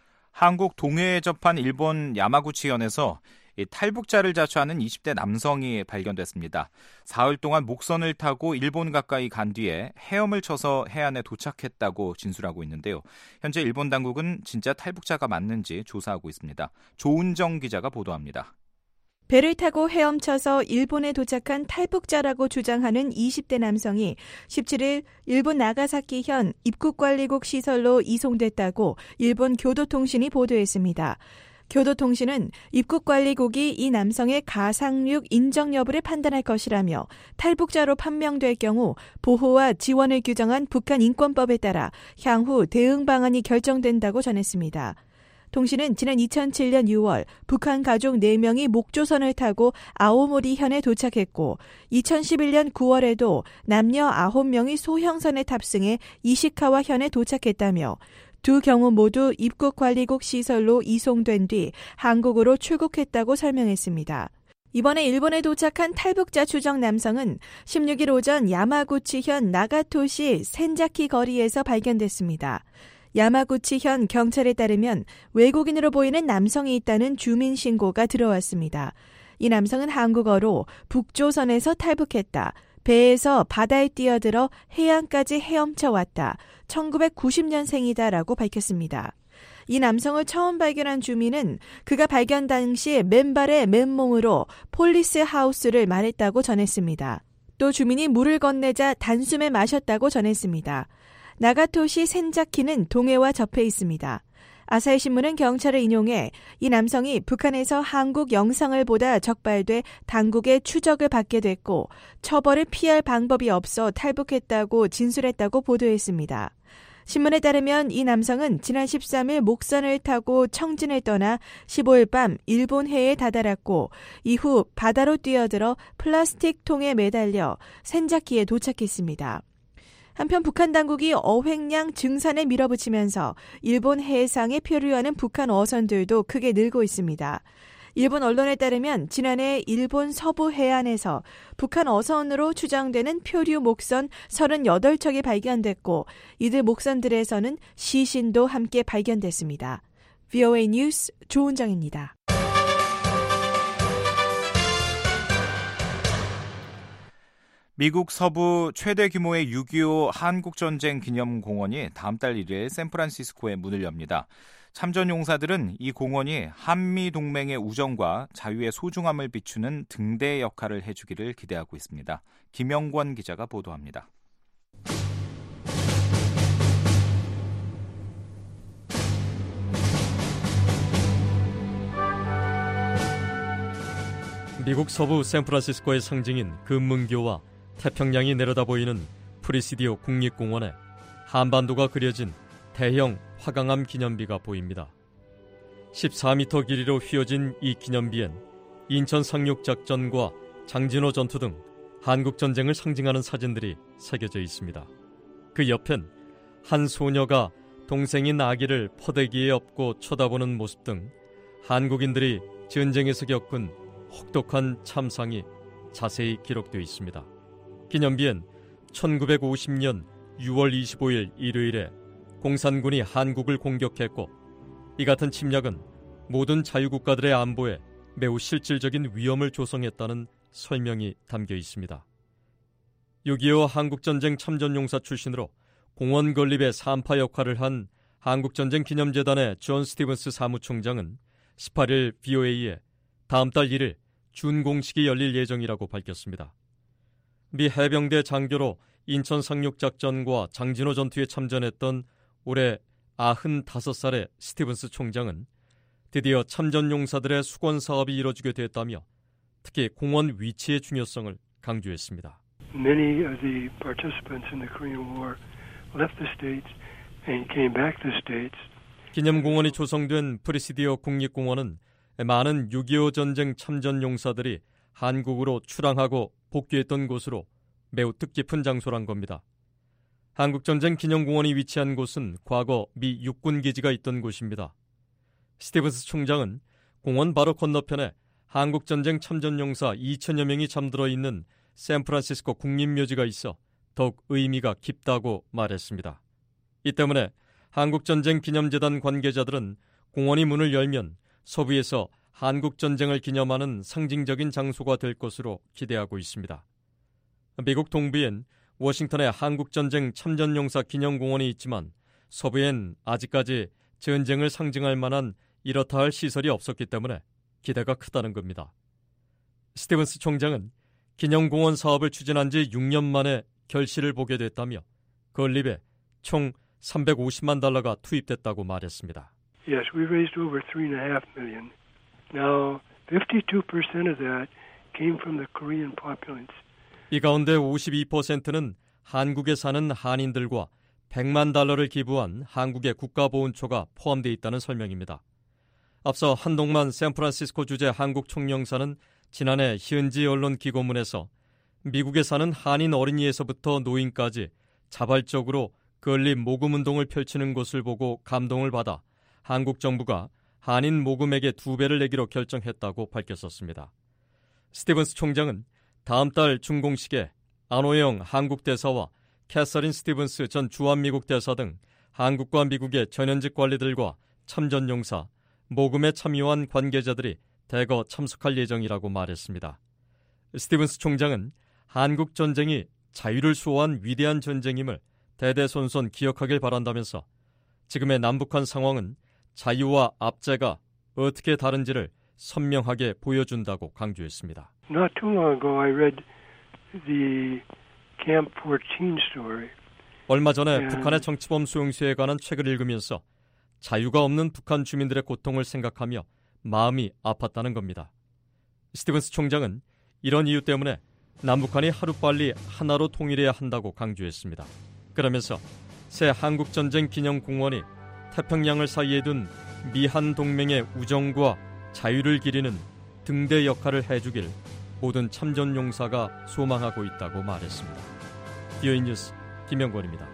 한국 동해에 접한 일본 야마구치현에서 탈북자를 자처하는 20대 남성이 발견됐습니다. 사흘 동안 목선을 타고 일본 가까이 간 뒤에 헤엄을 쳐서 해안에 도착했다고 진술하고 있는데요. 현재 일본 당국은 진짜 탈북자가 맞는지 조사하고 있습니다. 조은정 기자가 보도합니다. 배를 타고 헤엄쳐서 일본에 도착한 탈북자라고 주장하는 20대 남성이 17일 일본 나가사키현 입국관리국 시설로 이송됐다고 일본 교도통신이 보도했습니다. 교도통신은 입국관리국이 이 남성의 가상륙 인정 여부를 판단할 것이라며 탈북자로 판명될 경우 보호와 지원을 규정한 북한 인권법에 따라 향후 대응 방안이 결정된다고 전했습니다. 통신은 지난 2007년 6월 북한 가족 4명이 목조선을 타고 아오모리현에 도착했고 2011년 9월에도 남녀 9명이 소형선에 탑승해 이시카와현에 도착했다며 두 경우 모두 입국관리국 시설로 이송된 뒤 한국으로 출국했다고 설명했습니다. 이번에 일본에 도착한 탈북자 추정 남성은 16일 오전 야마구치현 나가토시 센자키 거리에서 발견됐습니다. 야마구치현 경찰에 따르면 외국인으로 보이는 남성이 있다는 주민 신고가 들어왔습니다. 이 남성은 한국어로 북조선에서 탈북했다. 배에서 바다에 뛰어들어 해안까지 헤엄쳐 왔다. 1990년생이다라고 밝혔습니다. 이 남성을 처음 발견한 주민은 그가 발견 당시 맨발에 맨몸으로 폴리스 하우스를 말했다고 전했습니다. 또 주민이 물을 건네자 단숨에 마셨다고 전했습니다. 나가토시 센자키는 동해와 접해 있습니다. 아사히 신문은 경찰을 인용해 이 남성이 북한에서 한국 영상을 보다 적발돼 당국의 추적을 받게 됐고 처벌을 피할 방법이 없어 탈북했다고 진술했다고 보도했습니다. 신문에 따르면 이 남성은 지난 13일 목선을 타고 청진을 떠나 15일 밤 일본 해에 다다랐고 이후 바다로 뛰어들어 플라스틱 통에 매달려 센자키에 도착했습니다. 한편 북한 당국이 어획량 증산에 밀어붙이면서 일본 해상에 표류하는 북한 어선들도 크게 늘고 있습니다. 일본 언론에 따르면 지난해 일본 서부 해안에서 북한 어선으로 추정되는 표류 목선 38척이 발견됐고 이들 목선들에서는 시신도 함께 발견됐습니다. VOA 뉴스 조은정입니다. 미국 서부 최대 규모의 6.25 한국전쟁 기념공원이 다음 달 1일 샌프란시스코에 문을 엽니다. 참전용사들은 이 공원이 한미동맹의 우정과 자유의 소중함을 비추는 등대 역할을 해주기를 기대하고 있습니다. 김영권 기자가 보도합니다. 미국 서부 샌프란시스코의 상징인 금문교와 태평양이 내려다 보이는 프리시디오 국립공원에 한반도가 그려진 대형 화강암 기념비가 보입니다. 14m 길이로 휘어진 이 기념비엔 인천 상륙작전과 장진호 전투 등 한국전쟁을 상징하는 사진들이 새겨져 있습니다. 그 옆엔 한 소녀가 동생인 아기를 포대기에 업고 쳐다보는 모습 등 한국인들이 전쟁에서 겪은 혹독한 참상이 자세히 기록되어 있습니다. 기념비엔 1950년 6월 25일 일요일에 공산군이 한국을 공격했고 이 같은 침략은 모든 자유국가들의 안보에 매우 실질적인 위험을 조성했다는 설명이 담겨 있습니다. 6.25 한국전쟁 참전용사 출신으로 공원 건립의 산파 역할을 한 한국전쟁 기념재단의 존 스티븐스 사무총장은 18일 VOA에 다음 달 1일 준공식이 열릴 예정이라고 밝혔습니다. 미 해병대 장교로 인천 상륙작전과 장진호 전투에 참전했던 올해 95살의 스티븐스 총장은 드디어 참전용사들의 수건 사업이 이뤄지게 됐다며 특히 공원 위치의 중요성을 강조했습니다. Many of the participants in the Korean War left the States and came back to the States. 기념공원이 조성된 프리시디오 국립공원은 많은 6.25 전쟁 참전용사들이 한국으로 출항하고 복귀했던 곳으로 매우 뜻깊은 장소란 겁니다. 한국전쟁 기념공원이 위치한 곳은 과거 미 육군기지가 있던 곳입니다. 스티븐스 총장은 공원 바로 건너편에 한국전쟁 참전용사 2천여 명이 잠들어 있는 샌프란시스코 국립묘지가 있어 더욱 의미가 깊다고 말했습니다. 이 때문에 한국전쟁 기념재단 관계자들은 공원이 문을 열면 서부에서 한국전쟁을 기념하는 상징적인 장소가 될 것으로 기대하고 있습니다. 미국 동부엔 워싱턴에 한국전쟁 참전용사 기념공원이 있지만 서부엔 아직까지 전쟁을 상징할 만한 이렇다 할 시설이 없었기 때문에 기대가 크다는 겁니다. 스티븐스 총장은 기념공원 사업을 추진한 지 6년 만에 결실을 보게 됐다며 건립에 총 $350만 투입됐다고 말했습니다. Yes, we raised over $3.5 million. Now, 52% of that came from the Korean populace. 이 가운데 52%는 한국에 사는 한인들과 $100만 기부한 한국의 국가보훈처가 포함되어 있다는 설명입니다. 앞서 한동만 샌프란시스코 주재 한국 총영사는 지난해 현지 언론 기고문에서 미국에 사는 한인 어린이에서부터 노인까지 자발적으로 건립 모금운동을 펼치는 것을 보고 감동을 받아 한국 정부가 한인 모금액의 2배를 내기로 결정했다고 밝혔었습니다. 스티븐스 총장은 다음 달 준공식에 안호영 한국 대사와 캐서린 스티븐스 전 주한미국 대사 등 한국과 미국의 전현직 관리들과 참전용사, 모금에 참여한 관계자들이 대거 참석할 예정이라고 말했습니다. 스티븐스 총장은 한국 전쟁이 자유를 수호한 위대한 전쟁임을 대대손손 기억하길 바란다면서 지금의 남북한 상황은 자유와 압제가 어떻게 다른지를 선명하게 보여준다고 강조했습니다. Not too long ago I read the Camp 14 story. 얼마 전에 북한의 정치범 수용소에 관한 책을 읽으면서 자유가 없는 북한 주민들의 고통을 생각하며 마음이 아팠다는 겁니다. 스티븐스 총장은 이런 이유 때문에 남북한이 하루빨리 하나로 통일해야 한다고 강조했습니다. 그러면서 새 한국전쟁 기념공원이 태평양을 사이에 둔 미한 동맹의 우정과 자유를 기리는 등대 역할을 해주길 모든 참전용사가 소망하고 있다고 말했습니다. VOA 뉴스 김영권입니다.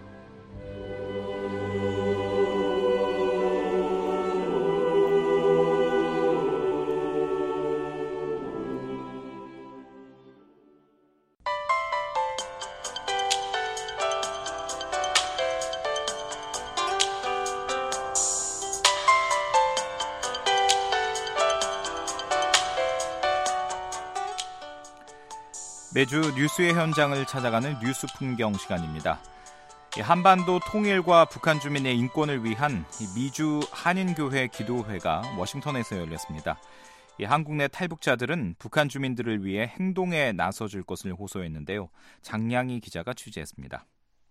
매주 뉴스의 현장을 찾아가는 뉴스 풍경 시간입니다. 한반도 통일과 북한 주민의 인권을 위한 미주 한인교회 기도회가 워싱턴에서 열렸습니다. 한국 내 탈북자들은 북한 주민들을 위해 행동에 나서줄 것을 호소했는데요. 장량희 기자가 취재했습니다.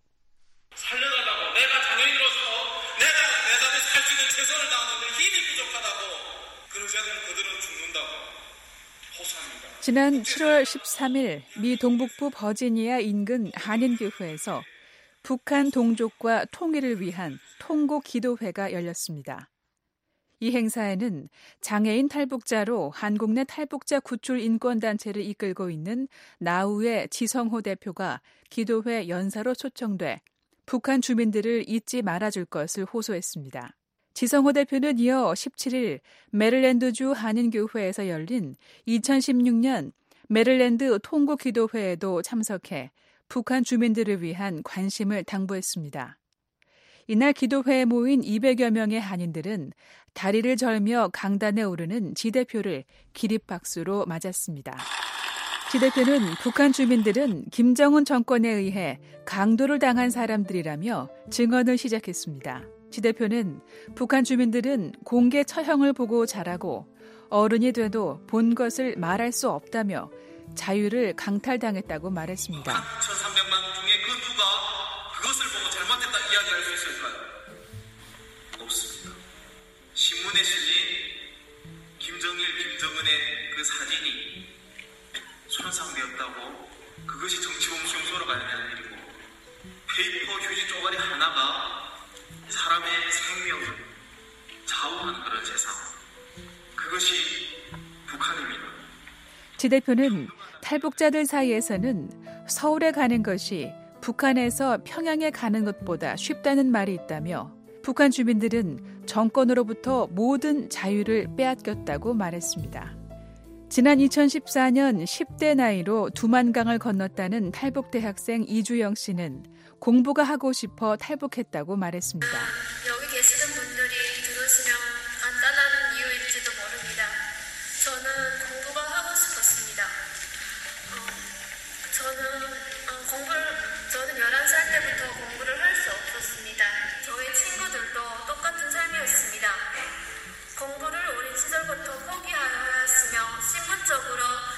살려달라고, 내가 장애인으로서 내가 내 삶에 살 수 있는 최선을 다하는데 힘이 부족하다고, 그러지 않으면 그들은 죽는다고 호소합니다. 지난 7월 13일 미 동북부 버지니아 인근 한인교회에서 북한 동족과 통일을 위한 통고 기도회가 열렸습니다. 이 행사에는 장애인 탈북자로 한국 내 탈북자 구출 인권단체를 이끌고 있는 나우의 지성호 대표가 기도회 연사로 초청돼 북한 주민들을 잊지 말아줄 것을 호소했습니다. 지성호 대표는 이어 17일 메릴랜드주 한인교회에서 열린 2016년 메릴랜드 통고 기도회에도 참석해 북한 주민들을 위한 관심을 당부했습니다. 이날 기도회에 모인 200여 명의 한인들은 다리를 절며 강단에 오르는 지 대표를 기립박수로 맞았습니다. 지 대표는 북한 주민들은 김정은 정권에 의해 강도를 당한 사람들이라며 증언을 시작했습니다. 지 대표는 북한 주민들은 공개 처형을 보고 자라고 어른이 돼도 본 것을 말할 수 없다며 자유를 강탈당했다고 말했습니다. 1,300만 중에 그 누가 그것을 보고 잘못했다 이야기할 수 있을까요? 없습니다. 신문에 실린 김정일, 김정은의 그 사진이 손상되었다고 그것이 정치범수 용서로 가야 되는 일이고, 페이퍼 휴지 쪼가리 하나가 사람의 생명을 좌우하는 그런 세상, 그것이 북한입니다. 지 대표는 탈북자들 사이에서는 서울에 가는 것이 북한에서 평양에 가는 것보다 쉽다는 말이 있다며 북한 주민들은 정권으로부터 모든 자유를 빼앗겼다고 말했습니다. 지난 2014년 10대 나이로 두만강을 건넜다는 탈북 대학생 이주영 씨는 공부가 하고 싶어 탈북했다고 말했습니다. 여기 계시는 분들이 들으시면 간단한 이유일지도 모릅니다. 저는 공부가 하고 싶었습니다. 저는 11살 때부터 공부를 할 수 없었습니다. 저희 친구들도 똑같은 삶이었습니다. 공부를 어린 시절부터 포기하였으며 신분적으로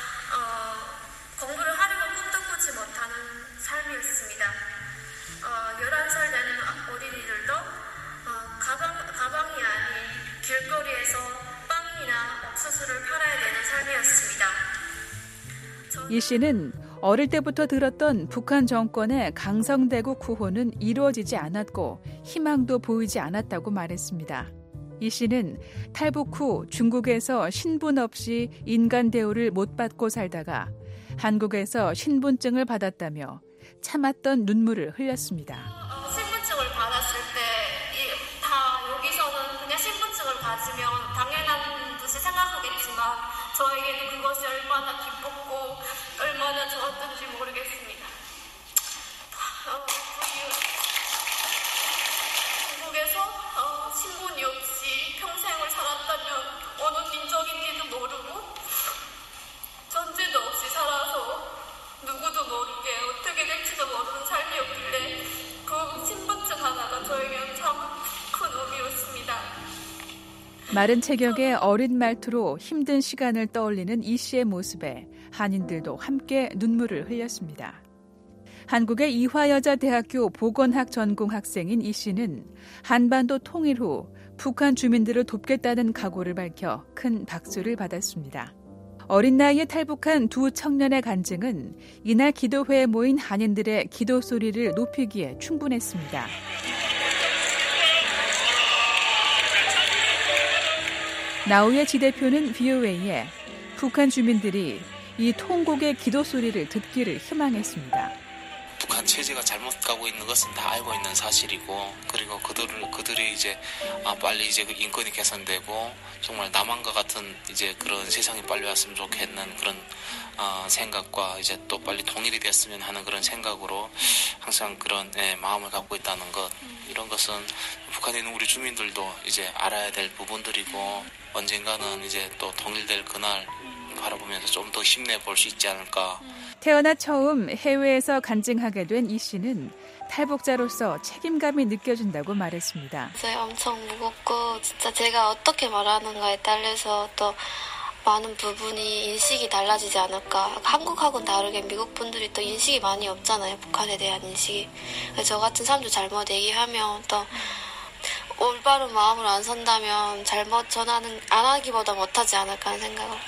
공부를 하려고 꿈도 꾸지 못하는 삶이었습니다. 11살 되는 어린이들도 가방이 아닌 길거리에서 빵이나 옥수수를 팔아야 되는 삶이었습니다. 이 씨는 어릴 때부터 들었던 북한 정권의 강성대국 구호는 이루어지지 않았고 희망도 보이지 않았다고 말했습니다. 이 씨는 탈북 후 중국에서 신분 없이 인간 대우를 못 받고 살다가 한국에서 신분증을 받았다며 참았던 눈물을 흘렸습니다. 신분증을 받았을 때 다 여기서는 그냥 신분증을 가지면 당연한 듯이 생각하겠지만 저에게는 그것이 얼마나 기뻤고 얼마나 좋았던지 모르겠습니다. 중국에서 신분이 없이 평생을 살았다면 어느 민족인지도 모르고 전제도 없이 살아서 누구도 모르게 어떻게 될지도 모르는 삶이었길래 그 신분증 하나가 저에게는 참 큰 의미였습니다. 마른 체격의 어린 말투로 힘든 시간을 떠올리는 이 씨의 모습에 한인들도 함께 눈물을 흘렸습니다. 한국의 이화여자대학교 보건학 전공 학생인 이 씨는 한반도 통일 후 북한 주민들을 돕겠다는 각오를 밝혀 큰 박수를 받았습니다. 어린 나이에 탈북한 두 청년의 간증은 이날 기도회에 모인 한인들의 기도 소리를 높이기에 충분했습니다. 나우의 지 대표는 VOA에 북한 주민들이 이 통곡의 기도 소리를 듣기를 희망했습니다. 북한 체제가 잘못 가고 있는 것은 다 알고 있는 사실이고, 그리고 그들이 이제 빨리 이제 인권이 개선되고 정말 남한과 같은 이제 그런 세상이 빨리 왔으면 좋겠는 그런 생각과 이제 또 빨리 통일이 됐으면 하는 그런 생각으로 항상 그런 마음을 갖고 있다는 것, 이런 것은 북한에 있는 우리 주민들도 이제 알아야 될 부분들이고, 언젠가는 이제 또 통일될 그날 바라보면서 좀 더 힘내볼 수 있지 않을까. 태어나 처음 해외에서 간증하게 된 이 씨는 탈북자로서 책임감이 느껴진다고 말했습니다. 엄청 무겁고 진짜 제가 어떻게 말하는가에 따라서 또 많은 부분이 인식이 달라지지 않을까. 한국하고는 다르게 미국 분들이 또 인식이 많이 없잖아요. 북한에 대한 인식이. 저 같은 사람도 잘못 얘기하면 또 올바른 마음으로 안 선다면 잘못 전화는 안 하기보다 못하지 않을까 하는 생각을.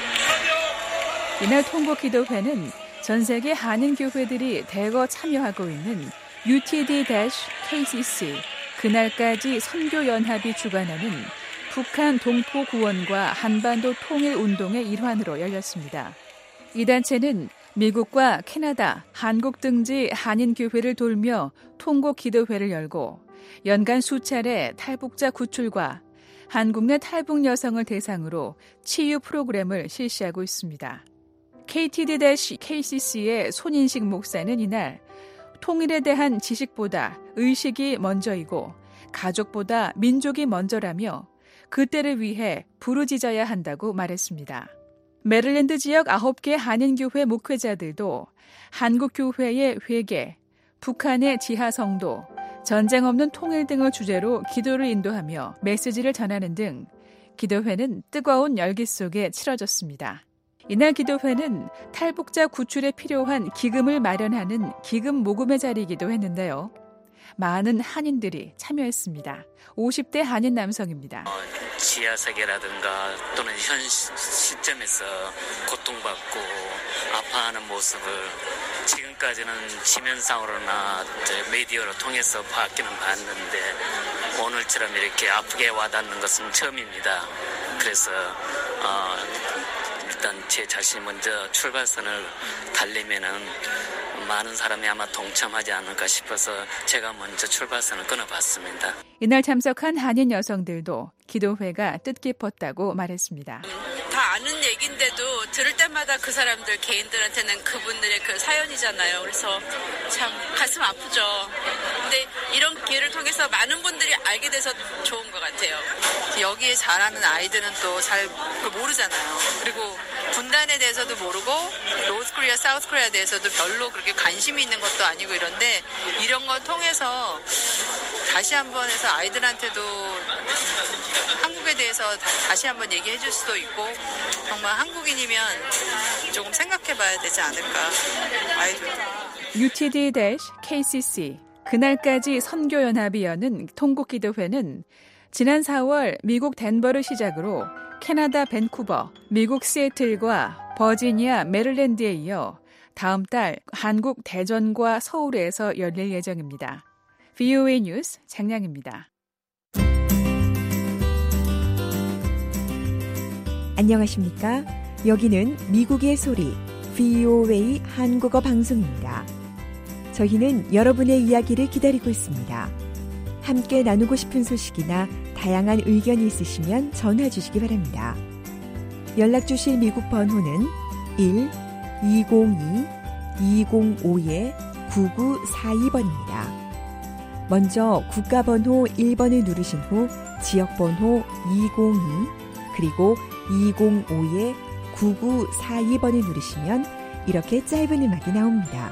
이날 통곡기도회는 전 세계 한인교회들이 대거 참여하고 있는 UTD-KCC 그날까지 선교연합이 주관하는 북한 동포구원과 한반도 통일운동의 일환으로 열렸습니다. 이 단체는 미국과 캐나다, 한국 등지 한인교회를 돌며 통곡기도회를 열고 연간 수차례 탈북자 구출과 한국 내 탈북 여성을 대상으로 치유 프로그램을 실시하고 있습니다. KTD-KCC의 손인식 목사는 이날 통일에 대한 지식보다 의식이 먼저이고 가족보다 민족이 먼저라며 그때를 위해 부르짖어야 한다고 말했습니다. 메릴랜드 지역 9개 한인교회 목회자들도 한국교회의 회개, 북한의 지하성도, 전쟁 없는 통일 등을 주제로 기도를 인도하며 메시지를 전하는 등 기도회는 뜨거운 열기 속에 치러졌습니다. 이날 기도회는 탈북자 구출에 필요한 기금을 마련하는 기금 모금의 자리이기도 했는데요. 많은 한인들이 참여했습니다. 50대 한인 남성입니다. 지하세계라든가 또는 현 시점에서 고통받고 아파하는 모습을 지금까지는 지면상으로나 미디어로 통해서 봤기는 봤는데 오늘처럼 이렇게 아프게 와닿는 것은 처음입니다. 그래서 일단 제 자신이 먼저 출발선을 달리면은 많은 사람이 아마 동참하지 않을까 싶어서 제가 먼저 출발선을 끊어봤습니다. 이날 참석한 한인 여성들도 기도회가 뜻깊었다고 말했습니다. 다 아는 얘기인데도 들을 때마다 그 사람들 개인들한테는 그분들의 그 사연이잖아요. 그래서 참 가슴 아프죠. 근데 이런 기회를 통해서 많은 분들이 알게 돼서 좋은 것 같아요. 여기에 자라는 아이들은 또 잘 모르잖아요. 그리고 분단에 대해서도 모르고 노스 코리아, 사우스 코리아에 대해서도 별로 그렇게 관심이 있는 것도 아니고 이런데 이런 걸 통해서 다시 한번 해서 아이들한테도 한국에 대해서 다시 한번 얘기해 줄 수도 있고 정말 한국인이면 조금 생각해 봐야 되지 않을까. 아이들도. UTD-KCC 그날까지 선교연합이 여는 통곡기도회는 지난 4월 미국 덴버를 시작으로 캐나다 밴쿠버, 미국 시애틀과 버지니아, 메릴랜드에 이어 다음 달 한국 대전과 서울에서 열릴 예정입니다. VOA 뉴스 장량입니다. 안녕하십니까? 여기는 미국의 소리 VOA 한국어 방송입니다. 저희는 여러분의 이야기를 기다리고 있습니다. 함께 나누고 싶은 소식이나 다양한 의견이 있으시면 전화 주시기 바랍니다. 연락 주실 미국 번호는 1-202-205-9942번입니다. 먼저 국가번호 1번을 누르신 후 지역번호 202 그리고 205-9942번을 누르시면 이렇게 짧은 음악이 나옵니다.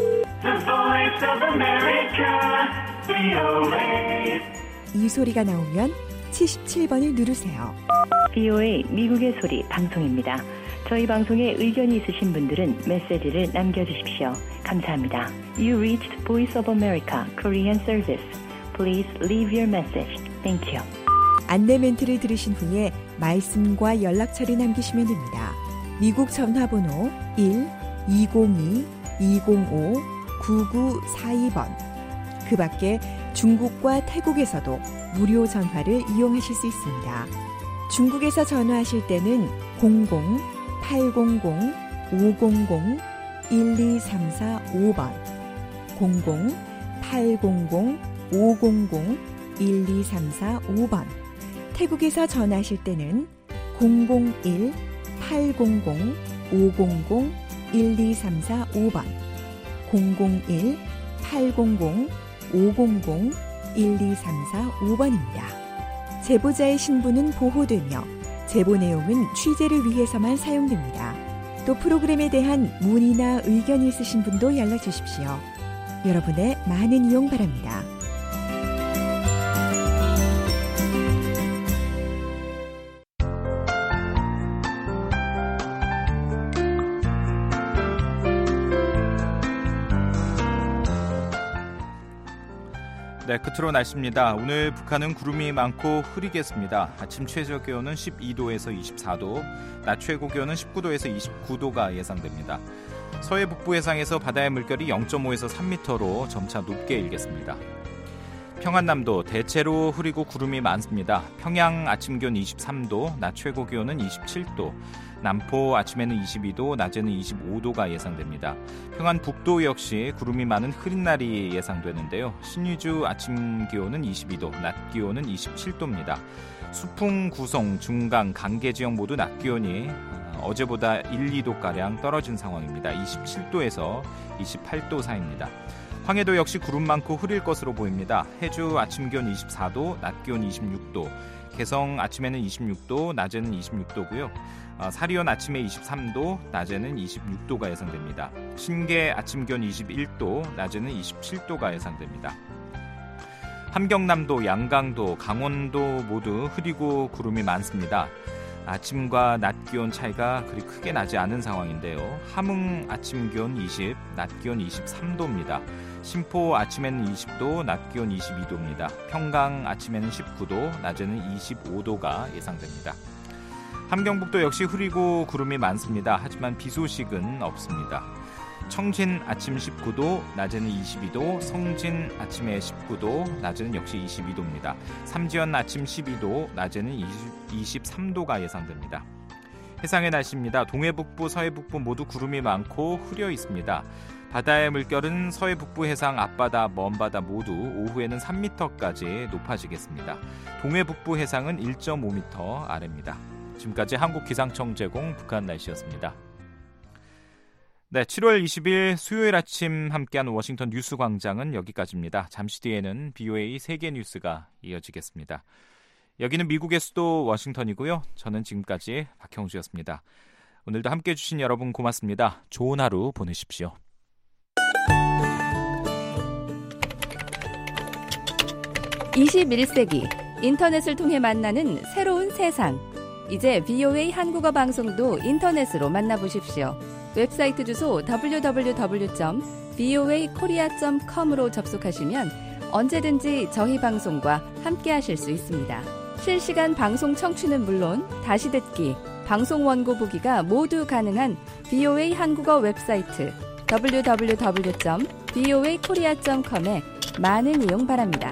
이 소리가 나오면 77번을 누르세요. VOA 미국의 소리 방송입니다. 저희 방송에 의견이 있으신 분들은 메시지를 남겨주십시오. 감사합니다. You reached Voice of America Korean Service. Please leave your message. Thank you. 안내 멘트를 들으신 후에 말씀과 연락처를 남기시면 됩니다. 미국 전화번호 1-202-205-9942번. 그 밖에 중국과 태국에서도 무료 전화를 이용하실 수 있습니다. 중국에서 전화하실 때는 00-800-500-12345번 00-800-500-12345번 태국에서 전화하실 때는 001-800-500-12345번 001-800-500-12345번입니다. 제보자의 신분은 보호되며 제보 내용은 취재를 위해서만 사용됩니다. 또 프로그램에 대한 문의나 의견이 있으신 분도 연락 주십시오. 여러분의 많은 이용 바랍니다. 네, 끝으로 날씨입니다. 오늘 북한은 구름이 많고 흐리겠습니다. 아침 최저 기온은 12도에서 24도, 낮 최고 기온은 19도에서 29도가 예상됩니다. 서해 북부 해상에서 바다의 물결이 0.5에서 3m로 점차 높게 일겠습니다. 평안남도 대체로 흐리고 구름이 많습니다. 평양 아침 기온 23도, 낮 최고 기온은 27도, 남포 아침에는 22도, 낮에는 25도가 예상됩니다. 평안 북도 역시 구름이 많은 흐린 날이 예상되는데요. 신의주 아침 기온은 22도, 낮 기온은 27도입니다. 수풍, 구송, 중강, 강계 지역 모두 낮 기온이 어제보다 1, 2도가량 떨어진 상황입니다. 27도에서 28도 사이입니다. 황해도 역시 구름 많고 흐릴 것으로 보입니다. 해주 아침 기온 24도, 낮 기온 26도, 개성 아침에는 26도, 낮에는 26도고요. 사리온 아침에 23도, 낮에는 26도가 예상됩니다. 신계 아침 기온 21도, 낮에는 27도가 예상됩니다. 함경남도, 양강도, 강원도 모두 흐리고 구름이 많습니다. 아침과 낮 기온 차이가 그리 크게 나지 않은 상황인데요. 함흥 아침 기온 20, 낮 기온 23도입니다. 신포 아침에는 20도, 낮 기온 22도입니다. 평강 아침에는 19도, 낮에는 25도가 예상됩니다. 함경북도 역시 흐리고 구름이 많습니다. 하지만 비 소식은 없습니다. 청진 아침 19도, 낮에는 22도, 성진 아침에 19도, 낮에는 역시 22도입니다. 삼지연 아침 12도, 낮에는 23도가 예상됩니다. 해상의 날씨입니다. 동해북부, 서해북부 모두 구름이 많고 흐려 있습니다. 바다의 물결은 서해북부 해상 앞바다, 먼바다 모두 오후에는 3m까지 높아지겠습니다. 동해북부 해상은 1.5m 아래입니다. 지금까지 한국기상청 제공 북한 날씨였습니다. 네, 7월 20일 수요일 아침 함께한 워싱턴 뉴스 광장은 여기까지입니다. 잠시 뒤에는 BOA 세계 뉴스가 이어지겠습니다. 여기는 미국의 수도 워싱턴이고요. 저는 지금까지 박형주였습니다. 오늘도 함께해 주신 여러분 고맙습니다. 좋은 하루 보내십시오. (21세기) 인터넷을 통해 만나는 새로운 세상. 이제 BOA 한국어 방송도 인터넷으로 만나보십시오. 웹사이트 주소 www.voakorea.com으로 접속하시면 언제든지 저희 방송과 함께하실 수 있습니다. 실시간 방송 청취는 물론 다시 듣기, 방송 원고 보기가 모두 가능한 BOA 한국어 웹사이트 www.voakorea.com에 많은 이용 바랍니다.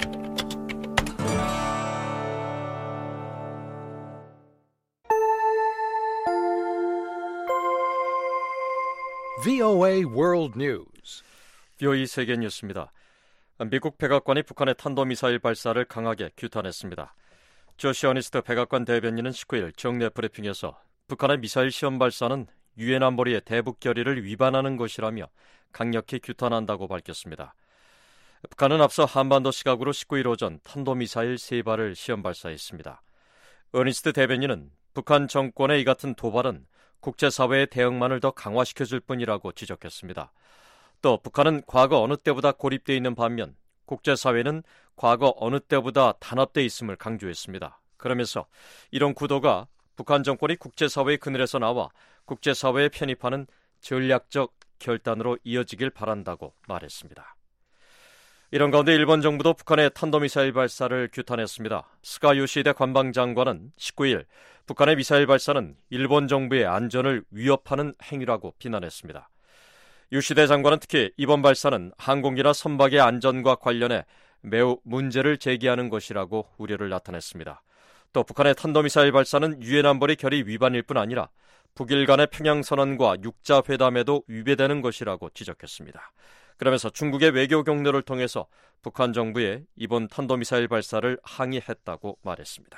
VOA World News. VOA 세계 뉴스입니다. 미국 백악관이 북한의 탄도미사일 발사를 강하게 규탄했습니다. 조시 어니스트 백악관 대변인은 19일 정례 브리핑에서 북한의 미사일 시험 발사는 유엔 안보리의 대북 결의를 위반하는 것이라며 강력히 규탄한다고 밝혔습니다. 북한은 앞서 한반도 시각으로 19일 오전 탄도미사일 3발을 시험 발사했습니다. 어니스트 대변인은 북한 정권의 이 같은 도발은 국제사회의 대응만을 더 강화시켜줄 뿐이라고 지적했습니다. 또 북한은 과거 어느 때보다 고립되어 있는 반면 국제사회는 과거 어느 때보다 단합되어 있음을 강조했습니다. 그러면서 이런 구도가 북한 정권이 국제사회의 그늘에서 나와 국제사회에 편입하는 전략적 결단으로 이어지길 바란다고 말했습니다. 이런 가운데 일본 정부도 북한의 탄도미사일 발사를 규탄했습니다. 스가 요시히데 관방장관은 19일 북한의 미사일 발사는 일본 정부의 안전을 위협하는 행위라고 비난했습니다. 요시히데 장관은 특히 이번 발사는 항공기나 선박의 안전과 관련해 매우 문제를 제기하는 것이라고 우려를 나타냈습니다. 또 북한의 탄도미사일 발사는 유엔 안보리 결의 위반일 뿐 아니라 북일 간의 평양선언과 육자회담에도 위배되는 것이라고 지적했습니다. 그러면서 중국의 외교 경로를 통해서 북한 정부의 이번 탄도미사일 발사를 항의했다고 말했습니다.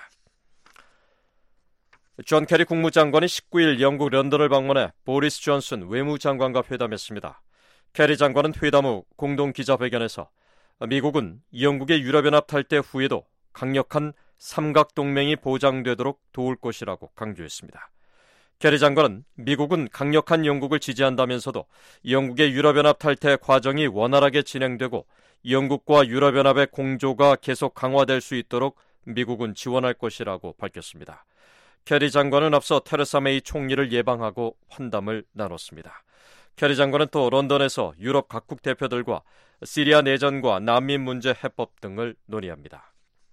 존 캐리 국무장관이 19일 영국 런던을 방문해 보리스 존슨 외무장관과 회담했습니다. 캐리 장관은 회담 후 공동 기자회견에서 미국은 영국의 유럽연합 탈퇴 후에도 강력한 삼각동맹이 보장되도록 도울 것이라고 강조했습니다. 캐리 장관은 미국은 강력한 영국을 지지한다면서도 영국의 유럽연합 탈퇴 과정이 원활하게 진행되고 영국과 유럽연합의 공조가 계속 강화될 수 있도록 미국은 지원할 것이라고 밝혔습니다. 캐리 장관은 앞서 테레사 메이 총리를 예방하고 환담을 나눴습니다. 캐리 장관은 또 런던에서 유럽 각국 대표들과 시리아 내전과 난민 문제 해법 등을 논의합니다.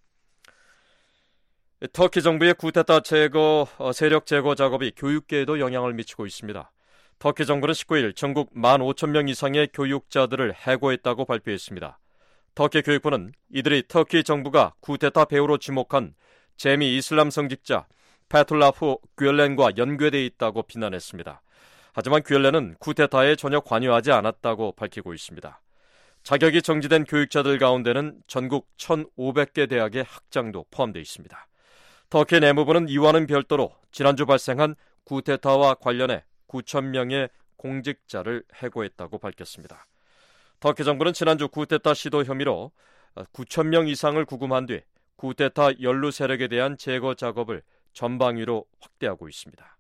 터키 정부의 쿠데타 세력 제거 작업이 교육계에도 영향을 미치고 있습니다. 터키 정부는 19일 전국 15,000명 이상의 교육자들을 해고했다고 발표했습니다. 터키 교육부는 이들이 터키 정부가 쿠데타 배후로 지목한 재미 이슬람 성직자 페툴라후 귤렌과 연계돼 있다고 비난했습니다. 하지만 귤렌은 쿠데타에 전혀 관여하지 않았다고 밝히고 있습니다. 자격이 정지된 교육자들 가운데는 전국 1,500개 대학의 학장도 포함되어 있습니다. 터키 내무부는 이와는 별도로 지난주 발생한 쿠데타와 관련해 9,000명의 공직자를 해고했다고 밝혔습니다. 터키 정부는 지난주 쿠데타 시도 혐의로 9,000명 이상을 구금한 뒤 쿠데타 연루 세력에 대한 제거 작업을 전방위로 확대하고 있습니다.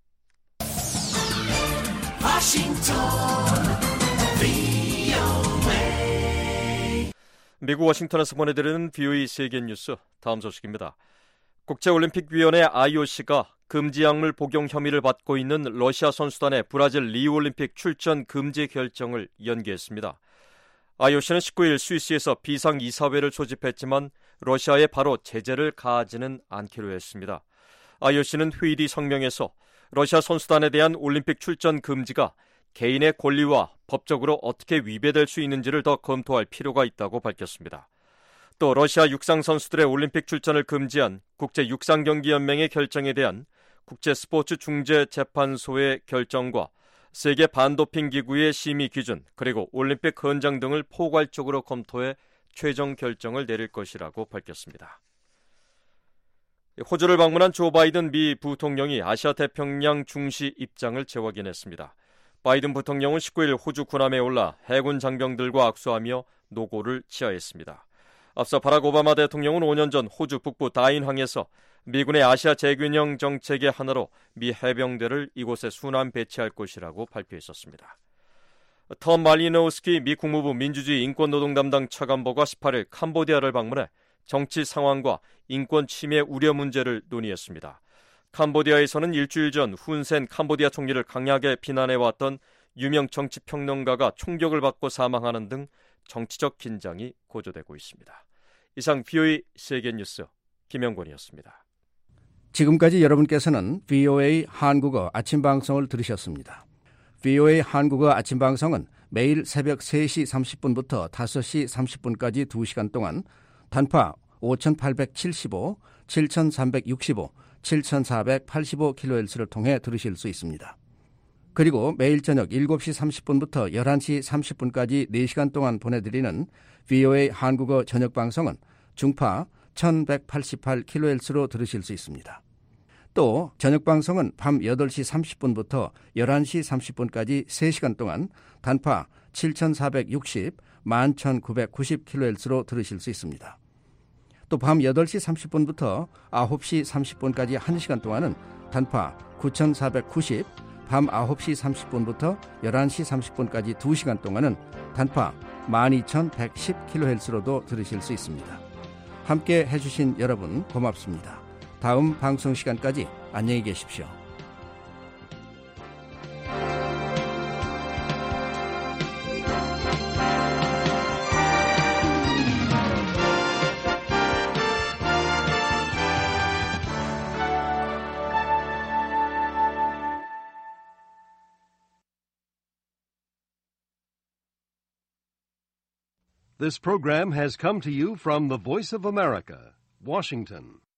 미국 워싱턴에서 보내드리는 VOA 세계 뉴스 다음 소식입니다. 국제올림픽위원회 IOC가 금지 약물 복용 혐의를 받고 있는 러시아 선수단의 브라질 리우올림픽 출전 금지 결정을 연기했습니다. IOC는 19일 스위스에서 비상이사회를 소집했지만 러시아에 바로 제재를 가하지는 않기로 했습니다. IOC는 회의 뒤 성명에서 러시아 선수단에 대한 올림픽 출전 금지가 개인의 권리와 법적으로 어떻게 위배될 수 있는지를 더 검토할 필요가 있다고 밝혔습니다. 또 러시아 육상 선수들의 올림픽 출전을 금지한 국제육상경기연맹의 결정에 대한 국제스포츠중재재판소의 결정과 세계 반도핑기구의 심의 기준 그리고 올림픽 헌장 등을 포괄적으로 검토해 최종 결정을 내릴 것이라고 밝혔습니다. 호주를 방문한 조 바이든 미 부통령이 아시아 태평양 중시 입장을 재확인했습니다. 바이든 부통령은 19일 호주 군함에 올라 해군 장병들과 악수하며 노고를 치하했습니다. 앞서 바락 오바마 대통령은 5년 전 호주 북부 다인항에서 미군의 아시아 재균형 정책의 하나로 미 해병대를 이곳에 순환 배치할 것이라고 발표했었습니다. 톰 말리노우스키 미 국무부 민주주의 인권노동 담당 차관보가 18일 캄보디아를 방문해 정치 상황과 인권 침해 우려 문제를 논의했습니다. 캄보디아에서는 일주일 전 훈센 캄보디아 총리를 강하게 비난해왔던 유명 정치평론가가 총격을 받고 사망하는 등 정치적 긴장이 고조되고 있습니다. 이상 VOA 세계뉴스 김영권이었습니다. 지금까지 여러분께서는 VOA 한국어 아침방송을 들으셨습니다. VOA 한국어 아침방송은 매일 새벽 3시 30분부터 5시 30분까지 2시간 동안 단파 5875, 7365, 7485kHz를 통해 들으실 수 있습니다. 그리고 매일 저녁 7시 30분부터 11시 30분까지 4시간 동안 보내드리는 VOA 한국어 저녁방송은 중파 1188kHz로 들으실 수 있습니다. 또 저녁방송은 밤 8시 30분부터 11시 30분까지 3시간 동안 단파 7460, 11990kHz로 들으실 수 있습니다. 또 밤 8시 30분부터 9시 30분까지 1시간 동안은 단파 9490, 밤 9시 30분부터 11시 30분까지 2시간 동안은 단파 12110kHz로도 들으실 수 있습니다. 함께 해주신 여러분 고맙습니다. 다음 방송 시간까지 안녕히 계십시오. This program has come to you from the Voice of America, Washington.